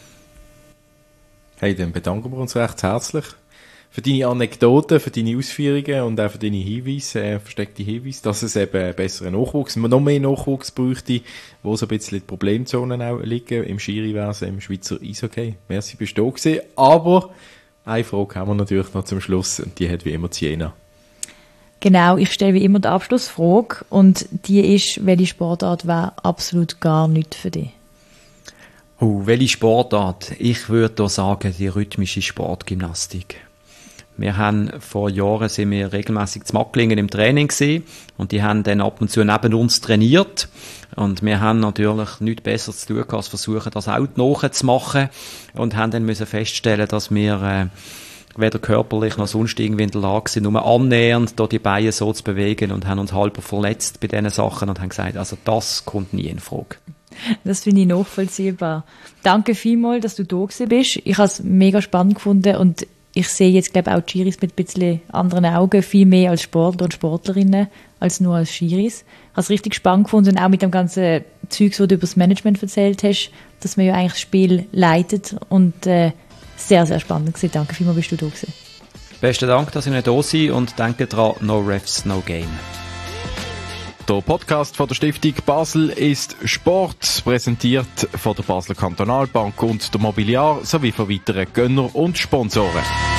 Hey, dann bedanken wir uns recht herzlich für deine Anekdoten, für deine Ausführungen und auch für deine Hinweise, versteckte Hinweise, dass es eben besseren Nachwuchs, noch mehr Nachwuchs bräuchte, wo so ein bisschen die Problemzonen auch liegen, im Skiriwesen, im Schweizer Eishockey. Merci, bist du da gewesen. Aber eine Frage haben wir natürlich noch zum Schluss und die hat wie immer Siena. Genau, ich stelle wie immer die Abschlussfrage und die ist, welche Sportart wäre absolut gar nicht für dich? Welche Sportart? Ich würde da sagen, die rhythmische Sportgymnastik. Wir haben vor Jahren sind wir regelmäßig zu Macklingen im Training gesehen und die haben dann ab und zu neben uns trainiert und wir haben natürlich nichts Besseres zu tun, als versuchen, das auch nachzumachen und haben dann müssen feststellen, dass wir weder körperlich noch sonst irgendwie in der Lage sind, nur annähernd da die Beine so zu bewegen und haben uns halb verletzt bei diesen Sachen und haben gesagt, also das kommt nie in Frage. Das finde ich nachvollziehbar. Danke vielmals, dass du da gewesen bist. Ich habe es mega spannend gefunden und ich sehe jetzt, glaube ich, auch die Schiris mit ein bisschen anderen Augen, viel mehr als Sportler und Sportlerinnen, als nur als Schiris. Ich habe es richtig spannend gefunden und auch mit dem ganzen Zeugs, was du über das Management erzählt hast, dass man ja eigentlich das Spiel leitet und sehr, sehr spannend gewesen. Danke vielmals, bist du da gewesen. Besten Dank, dass ich nicht da bin und denke daran, no refs, no game. Der Podcast von der Stiftung Basel ist Sport, präsentiert von der Basler Kantonalbank und der Mobiliar sowie von weiteren Gönner und Sponsoren.